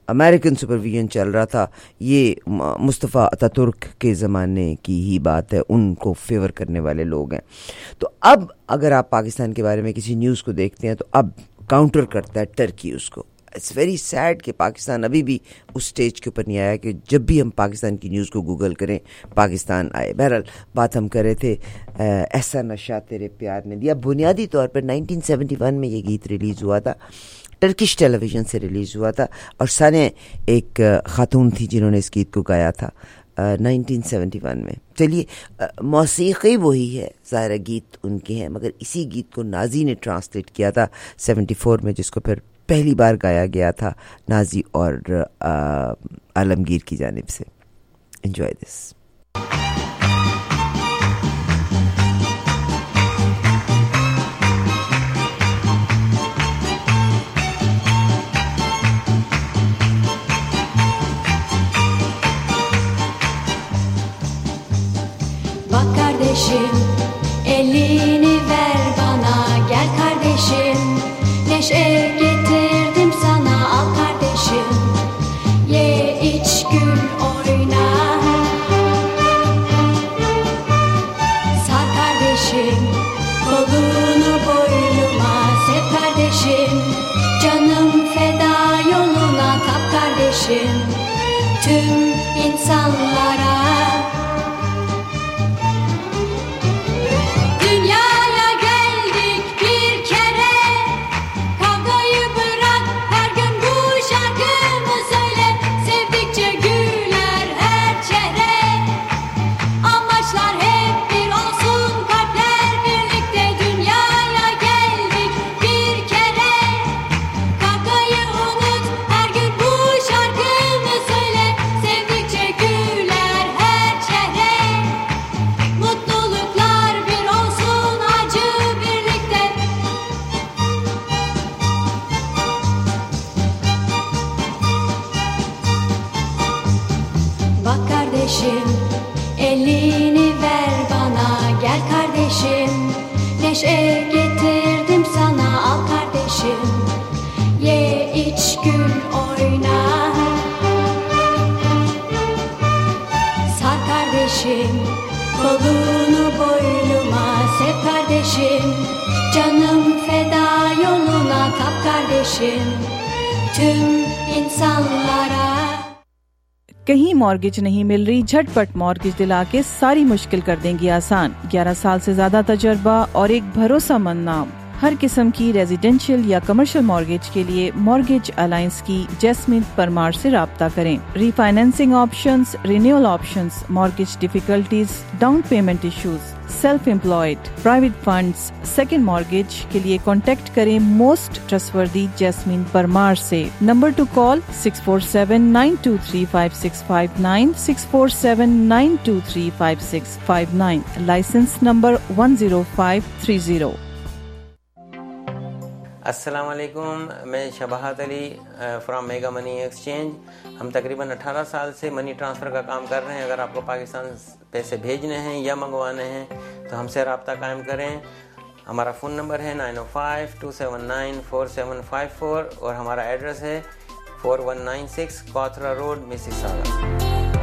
امریکن سپرویژن چل رہا تھا. یہ مصطفیٰ اتاترک کے زمانے کی ہی بات ہے, ان کو فیور کرنے والے لوگ ہیں. تو اب اگر آپ پاکستان کے بارے میں کسی نیوز کو دیکھتے ہیں تو اب کاؤنٹر کرتا ہے ٹرکی اس کو. اٹس ویری سیڈ کہ پاکستان ابھی بھی اس سٹیج کے اوپر نہیں آیا کہ جب بھی ہم پاکستان کی نیوز کو گوگل کریں پاکستان آئے. بہرحال بات ہم کر رہے تھے ایسا نشہ تیرے پیار نے دیا. بنیادی طور پر 1971 میں یہ گیت ریلیز ہوا تھا, ٹرکش ٹیلی ویژن سے ریلیز ہوا تھا, اور سانے ایک خاتون تھی جنہوں نے اس گیت کو گایا تھا 1971 میں. چلیے موسیقی وہی ہے, ظاہر گیت ان کے ہیں, مگر اسی گیت کو نازی نے ٹرانسلیٹ کیا تھا 74 میں, جس کو پھر پہلی بار گایا گیا تھا نازی اور عالمگیر کی جانب سے. Enjoy this. Bak kardeşim, elini ver bana, gel kardeşim, neşe getirdim sana, al kardeşim, ye iç gül oyna. Sar kardeşim, kolunu boynuma, sev kardeşim, canım feda yoluna, tap kardeşim, tüm insanlara. Elini ver bana, gel kardeşim, neşe getirdim sana, al kardeşim, ye iç gül oyna. Sar kardeşim, kolunu boynuma, sev kardeşim, canım feda yoluna, tap kardeşim, tüm insanlara. کہیں mortgage نہیں مل رہی؟ جھٹپٹ mortgage دلا کے ساری مشکل کر دیں گی آسان. 11 سال سے زیادہ تجربہ اور ایک بھروسہ مند نام. ہر قسم کی ریزیڈینشیل یا کمرشل مارگیج کے لیے مارگیج الائنس کی جیسمین پرمار سے رابطہ کریں. Refinancing options, renewal options, mortgage difficulties, down payment issues, self employed, private funds, second mortgage کے لیے کانٹیکٹ کریں موسٹ ٹرسٹوردی جیسمین پرمار سے. Number to call 6479235659 6479235659. License number 10530. السلام علیکم، میں Shabahat Ali from Mega Money Exchange. ہم تقریباً 18 سال سے منی ٹرانسفر کا کام کر رہے ہیں. اگر آپ کو پاکستان پیسے بھیجنے ہیں یا منگوانے ہیں تو ہم سے رابطہ قائم کریں. ہمارا فون نمبر ہے 905-279-4754 اور ہمارا ایڈریس ہے 4196 کوتھرا road, Mississauga.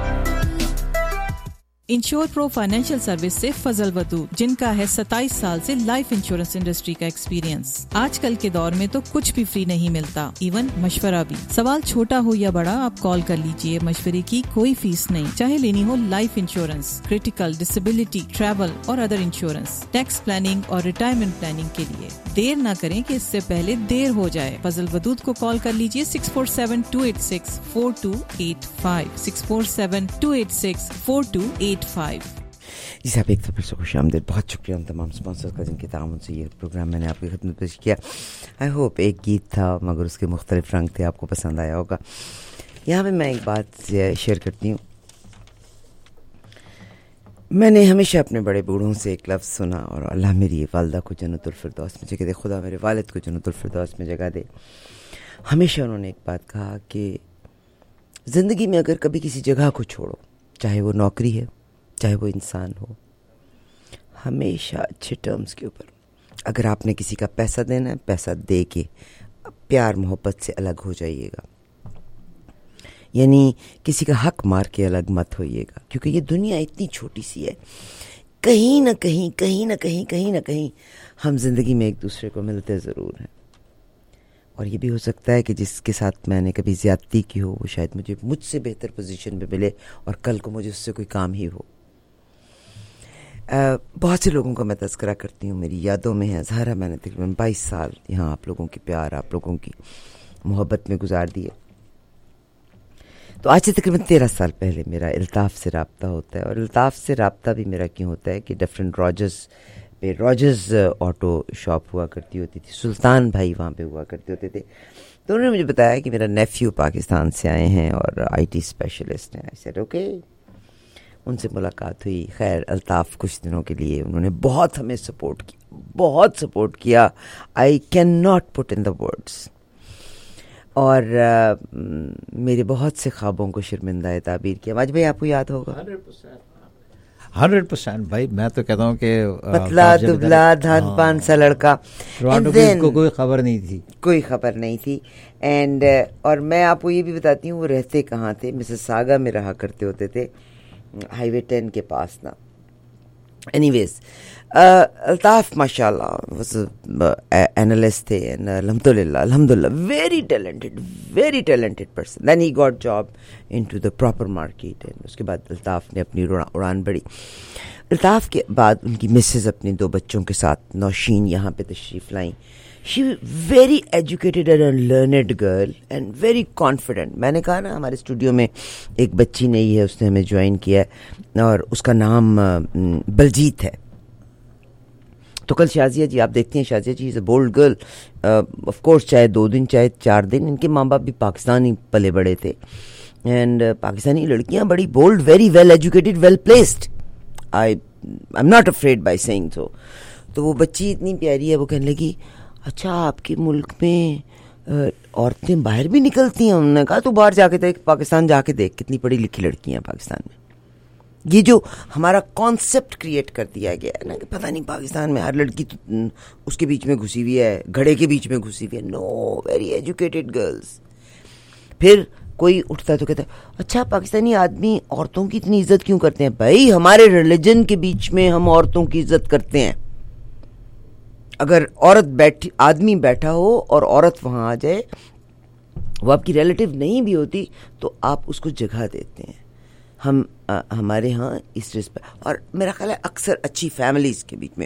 Insure Pro financial service سے فضل ودود، جن کا ہے 27 سال سے لائف انشورنس انڈسٹری کا ایکسپیرینس. آج کل کے دور میں تو کچھ بھی فری نہیں ملتا، ایون مشورہ بھی. سوال چھوٹا ہو یا بڑا آپ کال کر لیجئے. مشورے کی کوئی فیس نہیں، چاہے لینی ہو life insurance, critical, disability, travel اور ادر انشورنس، ٹیکس پلاننگ اور ریٹائرمنٹ پلاننگ کے لیے. دیر نہ کریں کہ اس سے پہلے دیر ہو جائے. فضل ودود کو کال کر لیجئے 647-286-4285 647-286-4285. جی صاحب، ایک تو پھر سے خوش آمدید. بہت شکریہ ان تمام اسپانسرز کا جن کے تعاون سے یہ پروگرام میں نے آپ کی خدمت پیش کیا. آئی ہوپ ایک گیت تھا مگر اس کے مختلف رنگ تھے، آپ کو پسند آیا ہوگا. یہاں پہ میں ایک بات شیئر کرتی ہوں. میں نے ہمیشہ اپنے بڑے بوڑھوں سے ایک لفظ سنا، اور اللہ میری والدہ کو جنت الفردوس میں جگہ دے، خدا میرے والد کو جنت الفردوس میں جگہ دے. ہمیشہ انہوں نے ایک بات کہا کہ زندگی میں اگر کبھی کسی جگہ کو چھوڑو، چاہے وہ نوکری ہے چاہے وہ انسان ہو، ہمیشہ اچھے ٹرمز کے اوپر. اگر آپ نے کسی کا پیسہ دینا ہے، پیسہ دے کے پیار محبت سے الگ ہو جائیے گا. یعنی کسی کا حق مار کے الگ مت ہوئیے گا، کیونکہ یہ دنیا اتنی چھوٹی سی ہے، کہیں نہ کہیں ہم زندگی میں ایک دوسرے کو ملتے ضرور ہیں. اور یہ بھی ہو سکتا ہے کہ جس کے ساتھ میں نے کبھی زیادتی کی ہو وہ شاید مجھ سے بہتر پوزیشن پہ ملے اور کل کو مجھے اس سے کوئی کام ہی ہو. بہت سے لوگوں کا میں تذکرہ کرتی ہوں، میری یادوں میں ہے. ظاہرہ میں نے تقریباً 22 سال یہاں آپ لوگوں کی پیار، آپ لوگوں کی محبت میں گزار دیے. تو آج سے تقریباً 13 سال پہلے میرا الطاف سے رابطہ ہوتا ہے. اور الطاف سے رابطہ بھی میرا کیوں ہوتا ہے کہ ڈفرینٹ راجرز آٹو شاپ ہوا کرتی ہوتی تھی، سلطان بھائی وہاں پہ ہوا کرتے ہوتے تھے. تو انہوں نے مجھے بتایا کہ میرا نیفیو پاکستان سے آئے ہیں اور IT اسپیشلسٹ ہیں. I said okay. ان سے ملاقات ہوئی. خیر الطاف کچھ دنوں کے لیے انہوں نے بہت ہمیں بہت سپورٹ کیا. I cannot put in the words. اور میرے بہت سے خوابوں کو شرمندہ تعبیر کیا. واج بھائی آپ کو یاد ہوگا 100% بھائی. میں تو کہتا ہوں کہ پتلا دبلا دھان پان سا لڑکا، کو کوئی خبر نہیں تھی. اینڈ اور میں آپ کو یہ بھی بتاتی ہوں وہ رہتے کہاں تھے. مسز ساگا میں رہا کرتے ہوتے تھے، ہائی وے 10 کے پاس نا. اینی ویز الطاف ماشاء اللہ اینالسٹ تھے. الحمدللہ very talented person. Then he got job into the proper market. اس کے بعد الطاف نے اپنی اڑان بڑھی. الطاف کے بعد ان کی مسز اپنے 2 بچوں کے ساتھ نوشین یہاں پہ تشریف لائیں. She very educated and learned girl and very confident. میں نے کہا نا ہمارے اسٹوڈیو میں ایک بچی نئی ہے، اس نے ہمیں جوائن کیا ہے اور اس کا نام بلجیت ہے. تو کل شازیہ جی آپ دیکھتے ہیں، Shazia ji is a bold girl. Of course چاہے 2 دن چاہے 4 دن، ان کے ماں باپ بھی پاکستانی پلے بڑے تھے. اینڈ پاکستانی لڑکیاں بڑی bold, very well educated, well placed. I am not afraid by seeing so. تو وہ بچی اتنی پیاری ہے، وہ کہنے لگی اچھا آپ کے ملک میں عورتیں باہر بھی نکلتی ہیں؟ انہوں نے کہا تو باہر جا کے دیکھ، پاکستان جا کے دیکھ کتنی پڑھی لکھی لڑکیاں ہیں پاکستان میں. یہ جو ہمارا کانسیپٹ کریٹ کر دیا گیا ہے نا کہ پتہ نہیں پاکستان میں ہر لڑکی اس کے بیچ میں گھسی ہوئی ہے، گھڑے کے بیچ میں گھسی ہوئی ہے. No, very educated girls. پھر کوئی اٹھتا ہے تو کہتا ہے اچھا پاکستانی آدمی عورتوں کی اتنی عزت کیوں کرتے ہیں؟ بھائی ہمارے ریلیجن کے بیچ میں ہم عورتوں کی عزت کرتے ہیں. اگر آدمی بیٹھا ہو اور عورت وہاں آ جائے، وہ آپ کی ریلیٹیو نہیں بھی ہوتی تو آپ اس کو جگہ دیتے ہیں. ہمارے ہاں اس رسپیکٹ. اور میرا خیال ہے اکثر اچھی فیملیز کے بیچ میں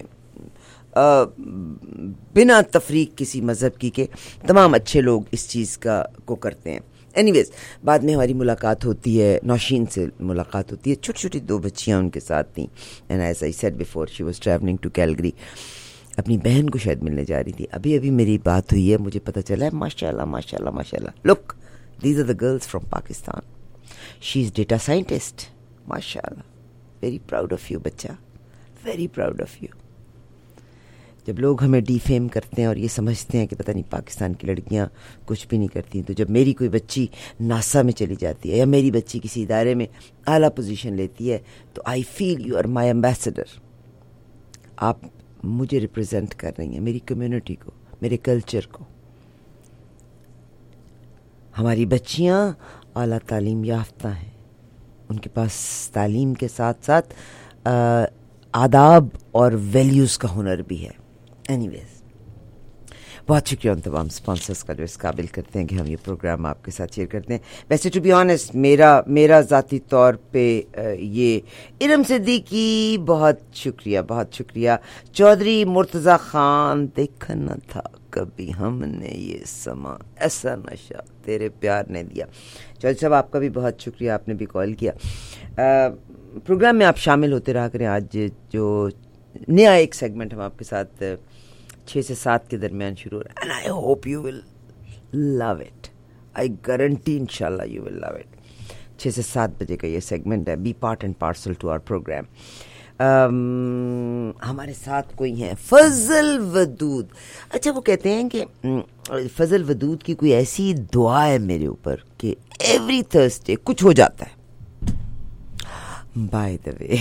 بنا تفریق کسی مذہب کی کہ تمام اچھے لوگ اس چیز کو کرتے ہیں. اینی ویز بعد میں ہماری ملاقات ہوتی ہے، نوشین سے ملاقات ہوتی ہے. چھوٹی چھوٹی 2 بچیاں ان کے ساتھ تھیں. And as I said before she was travelling to Calgary. اپنی بہن کو شاید ملنے جا رہی تھی. ابھی میری بات ہوئی ہے، مجھے پتہ چلا ہے ماشاء اللہ. Look these are the girls from Pakistan. She is data scientist. ماشاء اللہ، ویری پراؤڈ آف یو بچہ، ویری پراؤڈ آف یو. جب لوگ ہمیں ڈی فیم کرتے ہیں اور یہ سمجھتے ہیں کہ پتہ نہیں پاکستان کی لڑکیاں کچھ بھی نہیں کرتی، تو جب میری کوئی بچی ناسا میں چلی جاتی ہے یا میری بچی کسی ادارے میں اعلیٰ پوزیشن لیتی ہے تو I feel you are my ambassador. آپ مجھے ریپرزینٹ کر رہی ہیں، میری کمیونٹی کو، میرے کلچر کو. ہماری بچیاں اعلیٰ تعلیم یافتہ ہیں، ان کے پاس تعلیم کے ساتھ ساتھ آداب اور ویلیوز کا ہنر بھی ہے. اینی ویز بہت شکریہ ان تمام اسپانسرس کا جو اس قابل کرتے ہیں کہ ہم یہ پروگرام آپ کے ساتھ شیئر کرتے ہیں. ویسے ٹو بی آنیسٹ میرا ذاتی طور پہ یہ ارم صدیقی بہت شکریہ. چودھری مرتضیٰ خان، دیکھا نہ تھا کبھی ہم نے یہ سما ایسا نشہ تیرے پیار نے دیا. چودھری صاحب آپ کا بھی بہت شکریہ، آپ نے بھی کال کیا. پروگرام میں آپ شامل ہوتے رہا کریں. آج جو نیا ایک سیگمنٹ ہم آپ کے ساتھ 6 سے 7 کے درمیان شروع ہو رہا ہے. And I hope you will love it. I guarantee انشاءاللہ یو ول لو اٹ. 6 سے 7 بجے کا یہ سیگمنٹ ہے. Be part and parcel to our programme. ہمارے ساتھ کوئی ہیں فضل ودود. اچھا وہ کہتے ہیں کہ فضل ودود کی کوئی ایسی دعا ہے میرے اوپر کہ ایوری تھرسڈے کچھ ہو جاتا ہے. بائی دا وے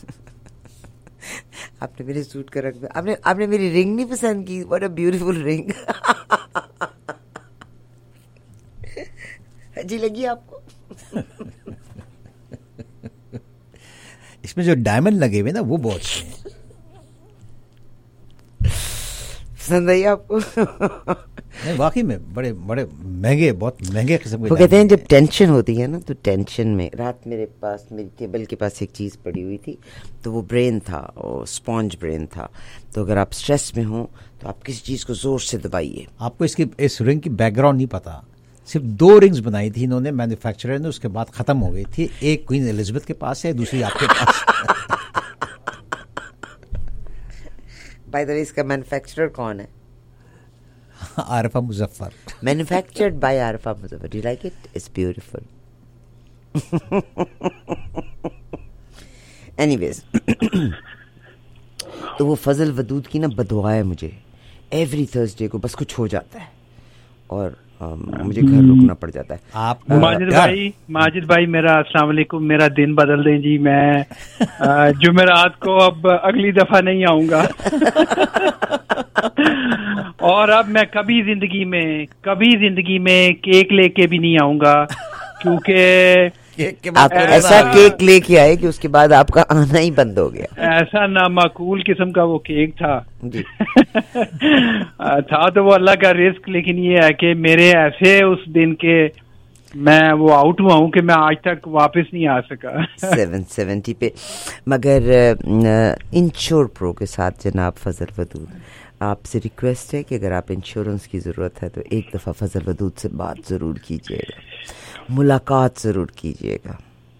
آپ نے میرے سوٹ کا رکھ، آپ نے میری رنگ نہیں پسند کی. واٹ اے بیوٹیفل رنگ. اچھی لگی آپ کو؟ اس میں جو ڈائمنڈ لگے ہوئے نا وہ بہت اچھے ہیں. پسند آئی آپ کو؟ نہیں واقعی میں بڑے بڑے مہنگے, بہت مہنگے قسم کے. وہ کہتے ہیں جب ٹینشن ہوتی ہے نا تو ٹینشن میں, رات میرے پاس میری ٹیبل کے پاس ایک چیز پڑی ہوئی تھی, تو وہ برین تھا, اور اسپونج برین تھا. تو اگر آپ اسٹریس میں ہوں تو آپ کسی چیز کو زور سے دبائیے. آپ کو اس رنگ کی بیک گراؤنڈ نہیں پتا, صرف 2 رنگز بنائی تھی انہوں نے مینوفیکچرر نے, اس کے بعد ختم ہو گئی تھی. ایک کوئین الزبتھ کے پاس ہے, دوسری آپ کے پاس. بائی دا وے اس کا مینوفیکچرر کون ہے؟ Arifa Muzaffar. Manufactured by Arifa Muzaffar. Do you like it? It's beautiful. Anyways ویز, تو وہ فضل ودود کی نا بدعا ہے مجھے. ایوری تھرسڈے کو بس کچھ ہو جاتا ہے اور مجھے گھر رکنا پڑ جاتا ہے. آپ ماجد بھائی میرا السلام علیکم, میرا دن بدل دیں جی. میں جمعرات کو اب اگلی دفعہ نہیں آؤں گا, اور اب میں کبھی زندگی میں کیک لے کے بھی نہیں آؤں گا, کیونکہ آپ ایسا کیک لے کے آئے کہ اس کے بعد آپ کا آنا ہی بند ہو گیا. ایسا نامعقول قسم کا وہ کیک تھا تھا تو وہ اللہ کا رزق, لیکن یہ ہے کہ میرے ایسے اس دن کے میں وہ آؤٹ ہوا ہوں کہ میں آج تک واپس نہیں آ سکا. 770 پہ. مگر انشور پرو کے ساتھ جناب فضل ودود, آپ سے ریکویسٹ ہے کہ اگر آپ انشورنس کی ضرورت ہے تو ایک دفعہ فضل ودود سے بات ضرور کیجیے گا, ملاقات ضرور کیجیے گا.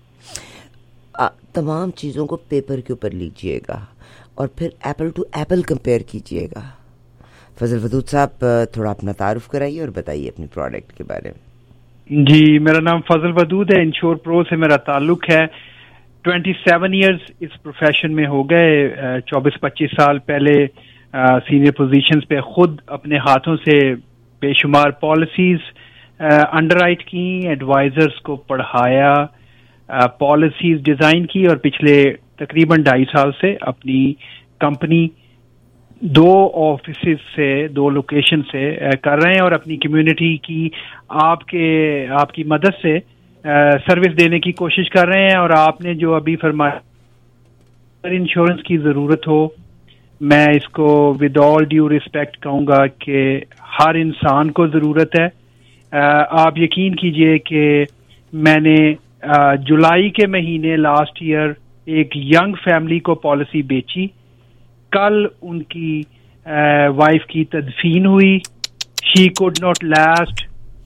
تمام چیزوں کو پیپر کے اوپر لیجیے گا اور پھر ایپل ٹو ایپل کمپیئر کیجیے گا. فضل ودود صاحب تھوڑا اپنا تعارف کرائیے اور بتائیے اپنی پروڈکٹ کے بارے میں. جی, میرا نام فضل ودود ہے, انشور پرو سے میرا تعلق ہے. 27 ایئرز اس پروفیشن میں ہو گئے. 24-25 سال پہلے سینئر پوزیشنز پہ خود اپنے ہاتھوں سے بے شمار پالیسیز انڈر رائٹ کی, ایڈوائزرز کو پڑھایا, پالیسیز ڈیزائن کی, اور پچھلے تقریباً 2.5 سال سے اپنی کمپنی 2 آفیسز سے 2 لوکیشن سے کر رہے ہیں, اور اپنی کمیونٹی کی آپ کی مدد سے سروس دینے کی کوشش کر رہے ہیں. اور آپ نے جو ابھی فرمایا, انشورنس کی ضرورت ہو, میں اس کو ود آل ڈیو ریسپیکٹ کہوں گا کہ ہر انسان کو ضرورت ہے. آپ یقین کیجئے کہ میں نے جولائی کے مہینے لاسٹ ایئر ایک ینگ فیملی کو پالیسی بیچی. کل ان کی وائف کی تدفین ہوئی. She could not last.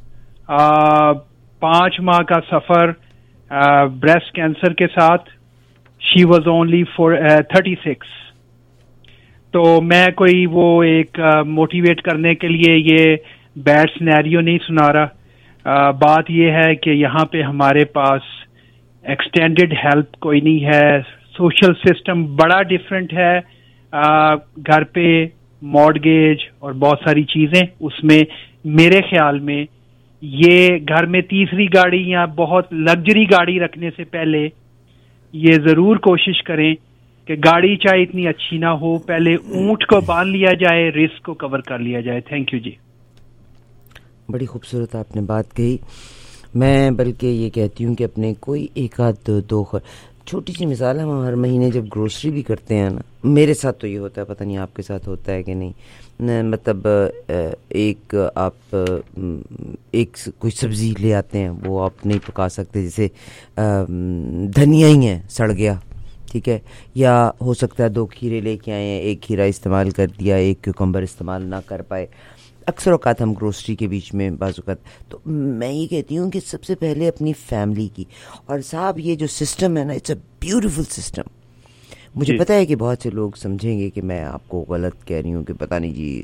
5 ماہ کا سفر بریسٹ کینسر کے ساتھ. She was only 36. تو میں کوئی وہ ایک موٹیویٹ کرنے کے لیے یہ بیڈ سینیریو نہیں سنا رہا. بات یہ ہے کہ یہاں پہ ہمارے پاس ایکسٹینڈڈ ہیلپ کوئی نہیں ہے. سوشل سسٹم بڑا ڈفرینٹ ہے. گھر پہ مارگیج اور بہت ساری چیزیں, اس میں میرے خیال میں یہ گھر میں تیسری گاڑی یا بہت لگژری گاڑی رکھنے سے پہلے یہ ضرور کوشش کریں کہ گاڑی چاہے اتنی اچھی نہ ہو, پہلے اونٹ کو باندھ لیا جائے, رسک کو کور کر لیا جائے. Thank you ji. بڑی خوبصورت آپ نے بات کہی. میں بلکہ یہ کہتی ہوں کہ اپنے کوئی 1-2 چھوٹی سی مثال ہے. ہم ہر مہینے جب گروسری بھی کرتے ہیں نا, میرے ساتھ تو یہ ہوتا ہے, پتہ نہیں آپ کے ساتھ ہوتا ہے کہ نہیں, مطلب آپ کوئی سبزی لے آتے ہیں, وہ آپ نہیں پکا سکتے, جیسے دھنیا ہی ہے سڑ گیا, ٹھیک ہے, یا ہو سکتا ہے 2 کھیرے لے کے آئے ہیں, 1 کھیرا استعمال کر دیا, 1 کیوکمبر استعمال نہ کر پائے. اکثر اوقات ہم گروسری کے بیچ میں بعض اوقات, تو میں یہ کہتی ہوں کہ سب سے پہلے اپنی فیملی کی. اور صاحب یہ جو سسٹم ہے نا, اٹس اے بیوٹیفل سسٹم. مجھے پتہ ہے کہ بہت سے لوگ سمجھیں گے کہ میں آپ کو غلط کہہ رہی ہوں کہ پتہ نہیں جی,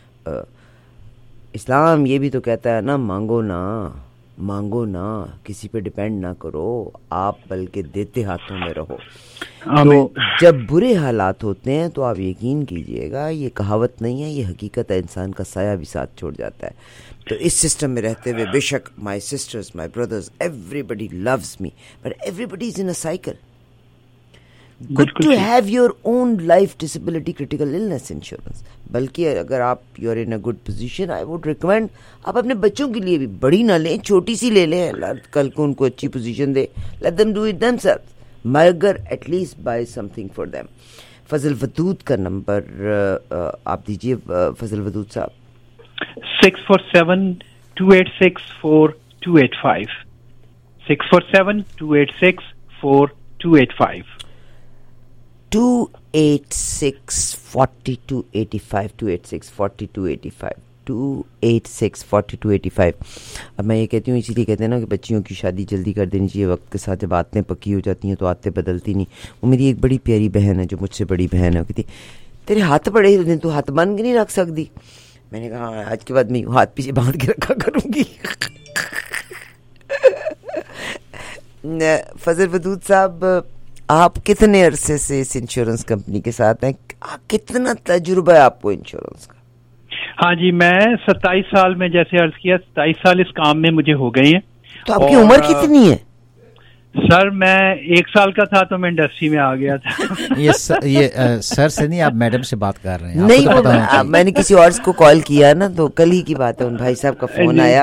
اسلام یہ بھی تو کہتا ہے نا, مانگو نا, کسی پہ ڈپینڈ نہ کرو, آپ بلکہ دیتے ہاتھوں میں رہو. تو جب برے حالات ہوتے ہیں تو آپ یقین کیجئے گا, یہ کہاوت نہیں ہے, یہ حقیقت ہے, انسان کا سایہ بھی ساتھ چھوڑ جاتا ہے. تو اس سسٹم میں رہتے ہوئے بے شک my sisters, my brothers, everybody loves me, but everybody is in a cycle. good to have your own life disability critical illness insurance. بلکہ اگر آپ you are in a good position, I would recommend آپ اپنے بچوں کے لیے بھی بڑی نہ لیں, چھوٹی سی لے لیں, کل کو ان کو اچھی پوزیشن دے, let them do it them self, مگر at least buy something for them. Fazal Wadood کا نمبر آپ دیجیے فضل ودود صاحب. 647-286-4285 647-286-4285 286-4285 286-4285. اب میں یہ کہتی ہوں, اسی لیے کہتے ہیں نا کہ بچیوں کی شادی جلدی کر دینی چاہیے وقت کے ساتھ. جب عادتیں پکی ہو جاتی ہیں تو عادتیں بدلتی نہیں. وہ میری ایک بڑی پیاری بہن ہے جو مجھ سے بڑی بہن ہے, وہ کہتی تیرے ہاتھ بڑے ہوتے ہیں, تو ہاتھ باندھ کے نہیں رکھ سکتی. میں نے کہا آج کے بعد میں ہاتھ پیچھے باندھ کے رکھا کروں گی. فضل ودود صاحب, آپ کتنے عرصے سے اس انشورنس کمپنی کے ساتھ ہیں؟ کتنا تجربہ ہے آپ کو انشورنس کا؟ ہاں جی, میں 27 سال میں, جیسے عرض کیا 27 سال اس کام میں مجھے ہو گئے ہیں. تو آپ کی عمر کتنی ہے؟ سر میں 1 سال کا تھا تو میں انڈسٹری میں آ گیا تھا. یہ سر سے نہیں, آپ میڈم سے بات کر رہے ہیں. نہیں, میں نے کسی اور کو کال کیا نا, تو کل ہی کی بات ہے, ان بھائی صاحب کا فون آیا.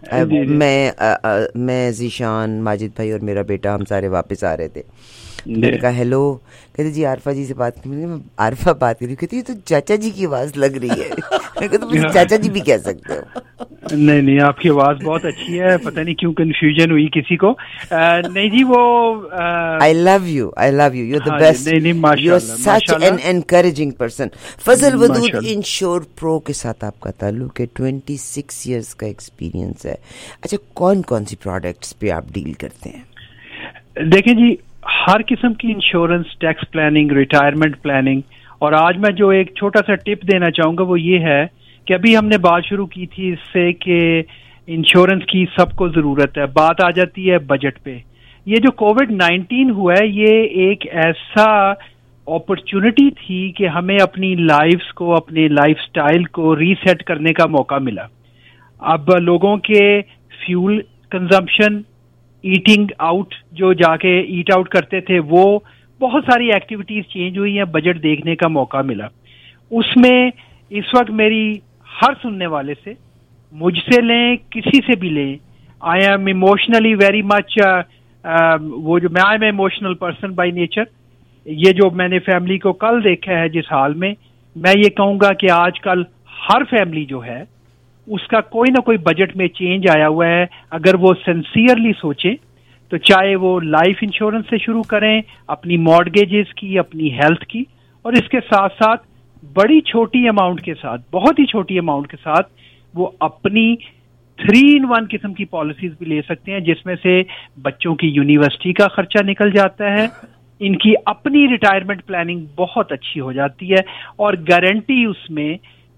میں ذیشان, ماجد بھائی اور میرا بیٹا ہم سارے واپس آ رہے تھے. میں نے کہا ہیلو, کہتے جی عارفہ جی سے بات کی. میں عارفہ بات کر رہی ہوں, کہتی یہ تو چاچا جی کی آواز لگ رہی ہے. میں کہا تو مجھے چاچا جی بھی کہہ سکتے ہو. نہیں, آپ کی آواز بہت اچھی ہے, پتہ نہیں کیوں کنفیوژن ہوئی کسی کو. نہیں جی, وہ I love you, you're the best, you're such an encouraging person. Fazal Wadood ensure پرو کے ساتھ آپ کا تعلق ہے, 26 ایئرس کا ایکسپیرینس ہے. اچھا, کون کون سی پروڈکٹس پہ آپ ڈیل کرتے ہیں؟ دیکھیں جی, ہر قسم کی insurance, tax planning, retirement planning. اور آج میں جو ایک چھوٹا سا ٹپ دینا چاہوں گا وہ یہ ہے کہ ابھی ہم نے بات شروع کی تھی اس سے کہ انشورنس کی سب کو ضرورت ہے, بات آ جاتی ہے بجٹ پہ. یہ جو کووڈ-19 ہوا ہے, یہ ایک ایسا اپرچونٹی تھی کہ ہمیں اپنی لائفز کو, اپنے لائف سٹائل کو ریسیٹ کرنے کا موقع ملا. اب لوگوں کے فیول کنزمپشن, ایٹنگ آؤٹ, جو جا کے ایٹ آؤٹ کرتے تھے, وہ بہت ساری ایکٹیویٹیز چینج ہوئی ہیں, بجٹ دیکھنے کا موقع ملا. اس میں اس وقت میری ہر سننے والے سے, مجھ سے لیں, کسی سے بھی لیں, I am emotionally very much, وہ جو میں I am emotional person by nature. یہ جو میں نے فیملی کو کل دیکھا ہے جس حال میں یہ کہوں گا کہ آج کل ہر فیملی جو ہے اس کا کوئی نہ کوئی بجٹ میں چینج آیا ہوا ہے. اگر وہ سنسیئرلی سوچیں تو چاہے وہ لائف انشورنس سے شروع کریں, اپنی مارگیجز کی, اپنی ہیلتھ کی, اور اس کے ساتھ ساتھ بڑی چھوٹی اماؤنٹ کے ساتھ, بہت ہی چھوٹی اماؤنٹ کے ساتھ وہ اپنی 3-in-1 قسم کی پالیسیز بھی لے سکتے ہیں, جس میں سے بچوں کی یونیورسٹی کا خرچہ نکل جاتا ہے, ان کی اپنی ریٹائرمنٹ پلاننگ بہت اچھی ہو جاتی ہے, اور گارنٹی اس میں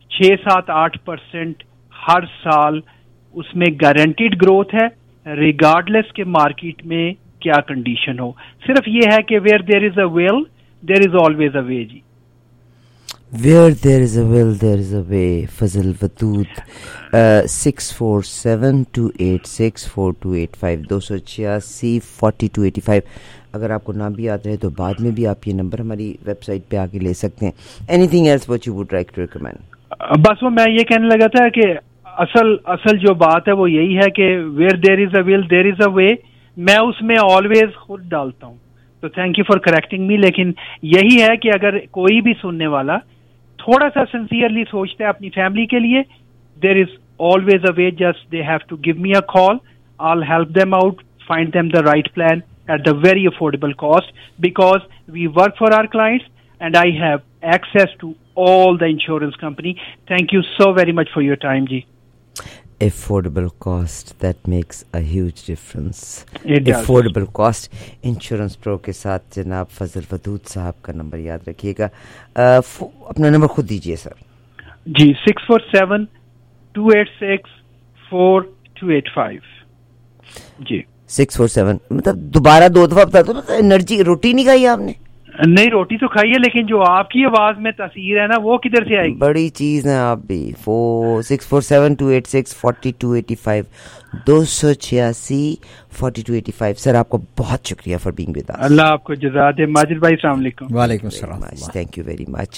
6-7-8% ہر سال اس میں گارنٹیڈ گروتھ ہے, ریگارڈلیس کے مارکیٹ میں کیا کنڈیشن ہو. صرف یہ ہے کہ where there is a will there is always a way. جی, Where there is a will, there is a way. فضل ودود, 647-286-4285 286-4285. اگر آپ کو نام بھی یاد رہے تو بعد میں بھی آپ یہ نمبر ہماری ویب سائٹ پہ آ کے لے سکتے ہیں. Anything else what you would like to recommend? بس وہ میں یہ کہنے لگا تھا کہ اصل جو بات ہے وہ یہی ہے کہ where there is a will, there is a way. میں اس میں آلویز خود ڈالتا ہوں, تو thank you for correcting me. لیکن یہی ہے کہ اگر کوئی بھی سننے والا تھوڑا سا سنسیئرلی سوچتا ہے اپنی فیملی کے لیے, there is always a way. Just they have to give me a call, I'll help them out, find them the right plan at the very affordable cost, because we work for our clients and I have access to all the insurance company. Thank you so very much for your time, ji. Affordable cost, that makes a huge difference. It does. Affordable cost. Insurance Pro کے ساتھ جناب فضل ودود صاحب کا number یاد رکھیے گا. اپنا number خود دیجئے سر. جی, 647-286-4285. جی, 647 مطلب دوبارہ 2 دفعہ بتا دو نا, انرجی روٹی نہیں کھائی آپ نے. نہیں روٹی تو کھائی ہے, لیکن جو آپ کی آواز میں تاثیر ہے نا وہ کدھر سے آئے گی؟ بڑی چیز ہے آپ بھی. 4647286285 286-4285. سر آپ کو بہت شکریہ فار بینگ ود اس. اللہ آپ کو جزا دے. ماجد بھائی السلام علیکم. وعلیکم السلام. تھینک یو ویری مچ.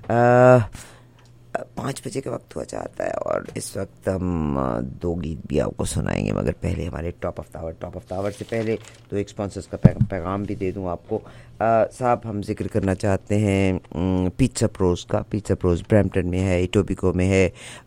5 بجے کا وقت ہوا چاہتا ہے اور اس وقت ہم 2 گیت بھی آپ کو سنائیں گے, مگر پہلے ہمارے ٹاپ آف دا آور سے پہلے 2 اسپانسرز کا پیغام بھی دے دوں آپ کو. صاحب ہم ذکر کرنا چاہتے ہیں پیزا پروز کا. پیزا پروز برمپٹن میں ہے, ایٹوبیکو میں ہے,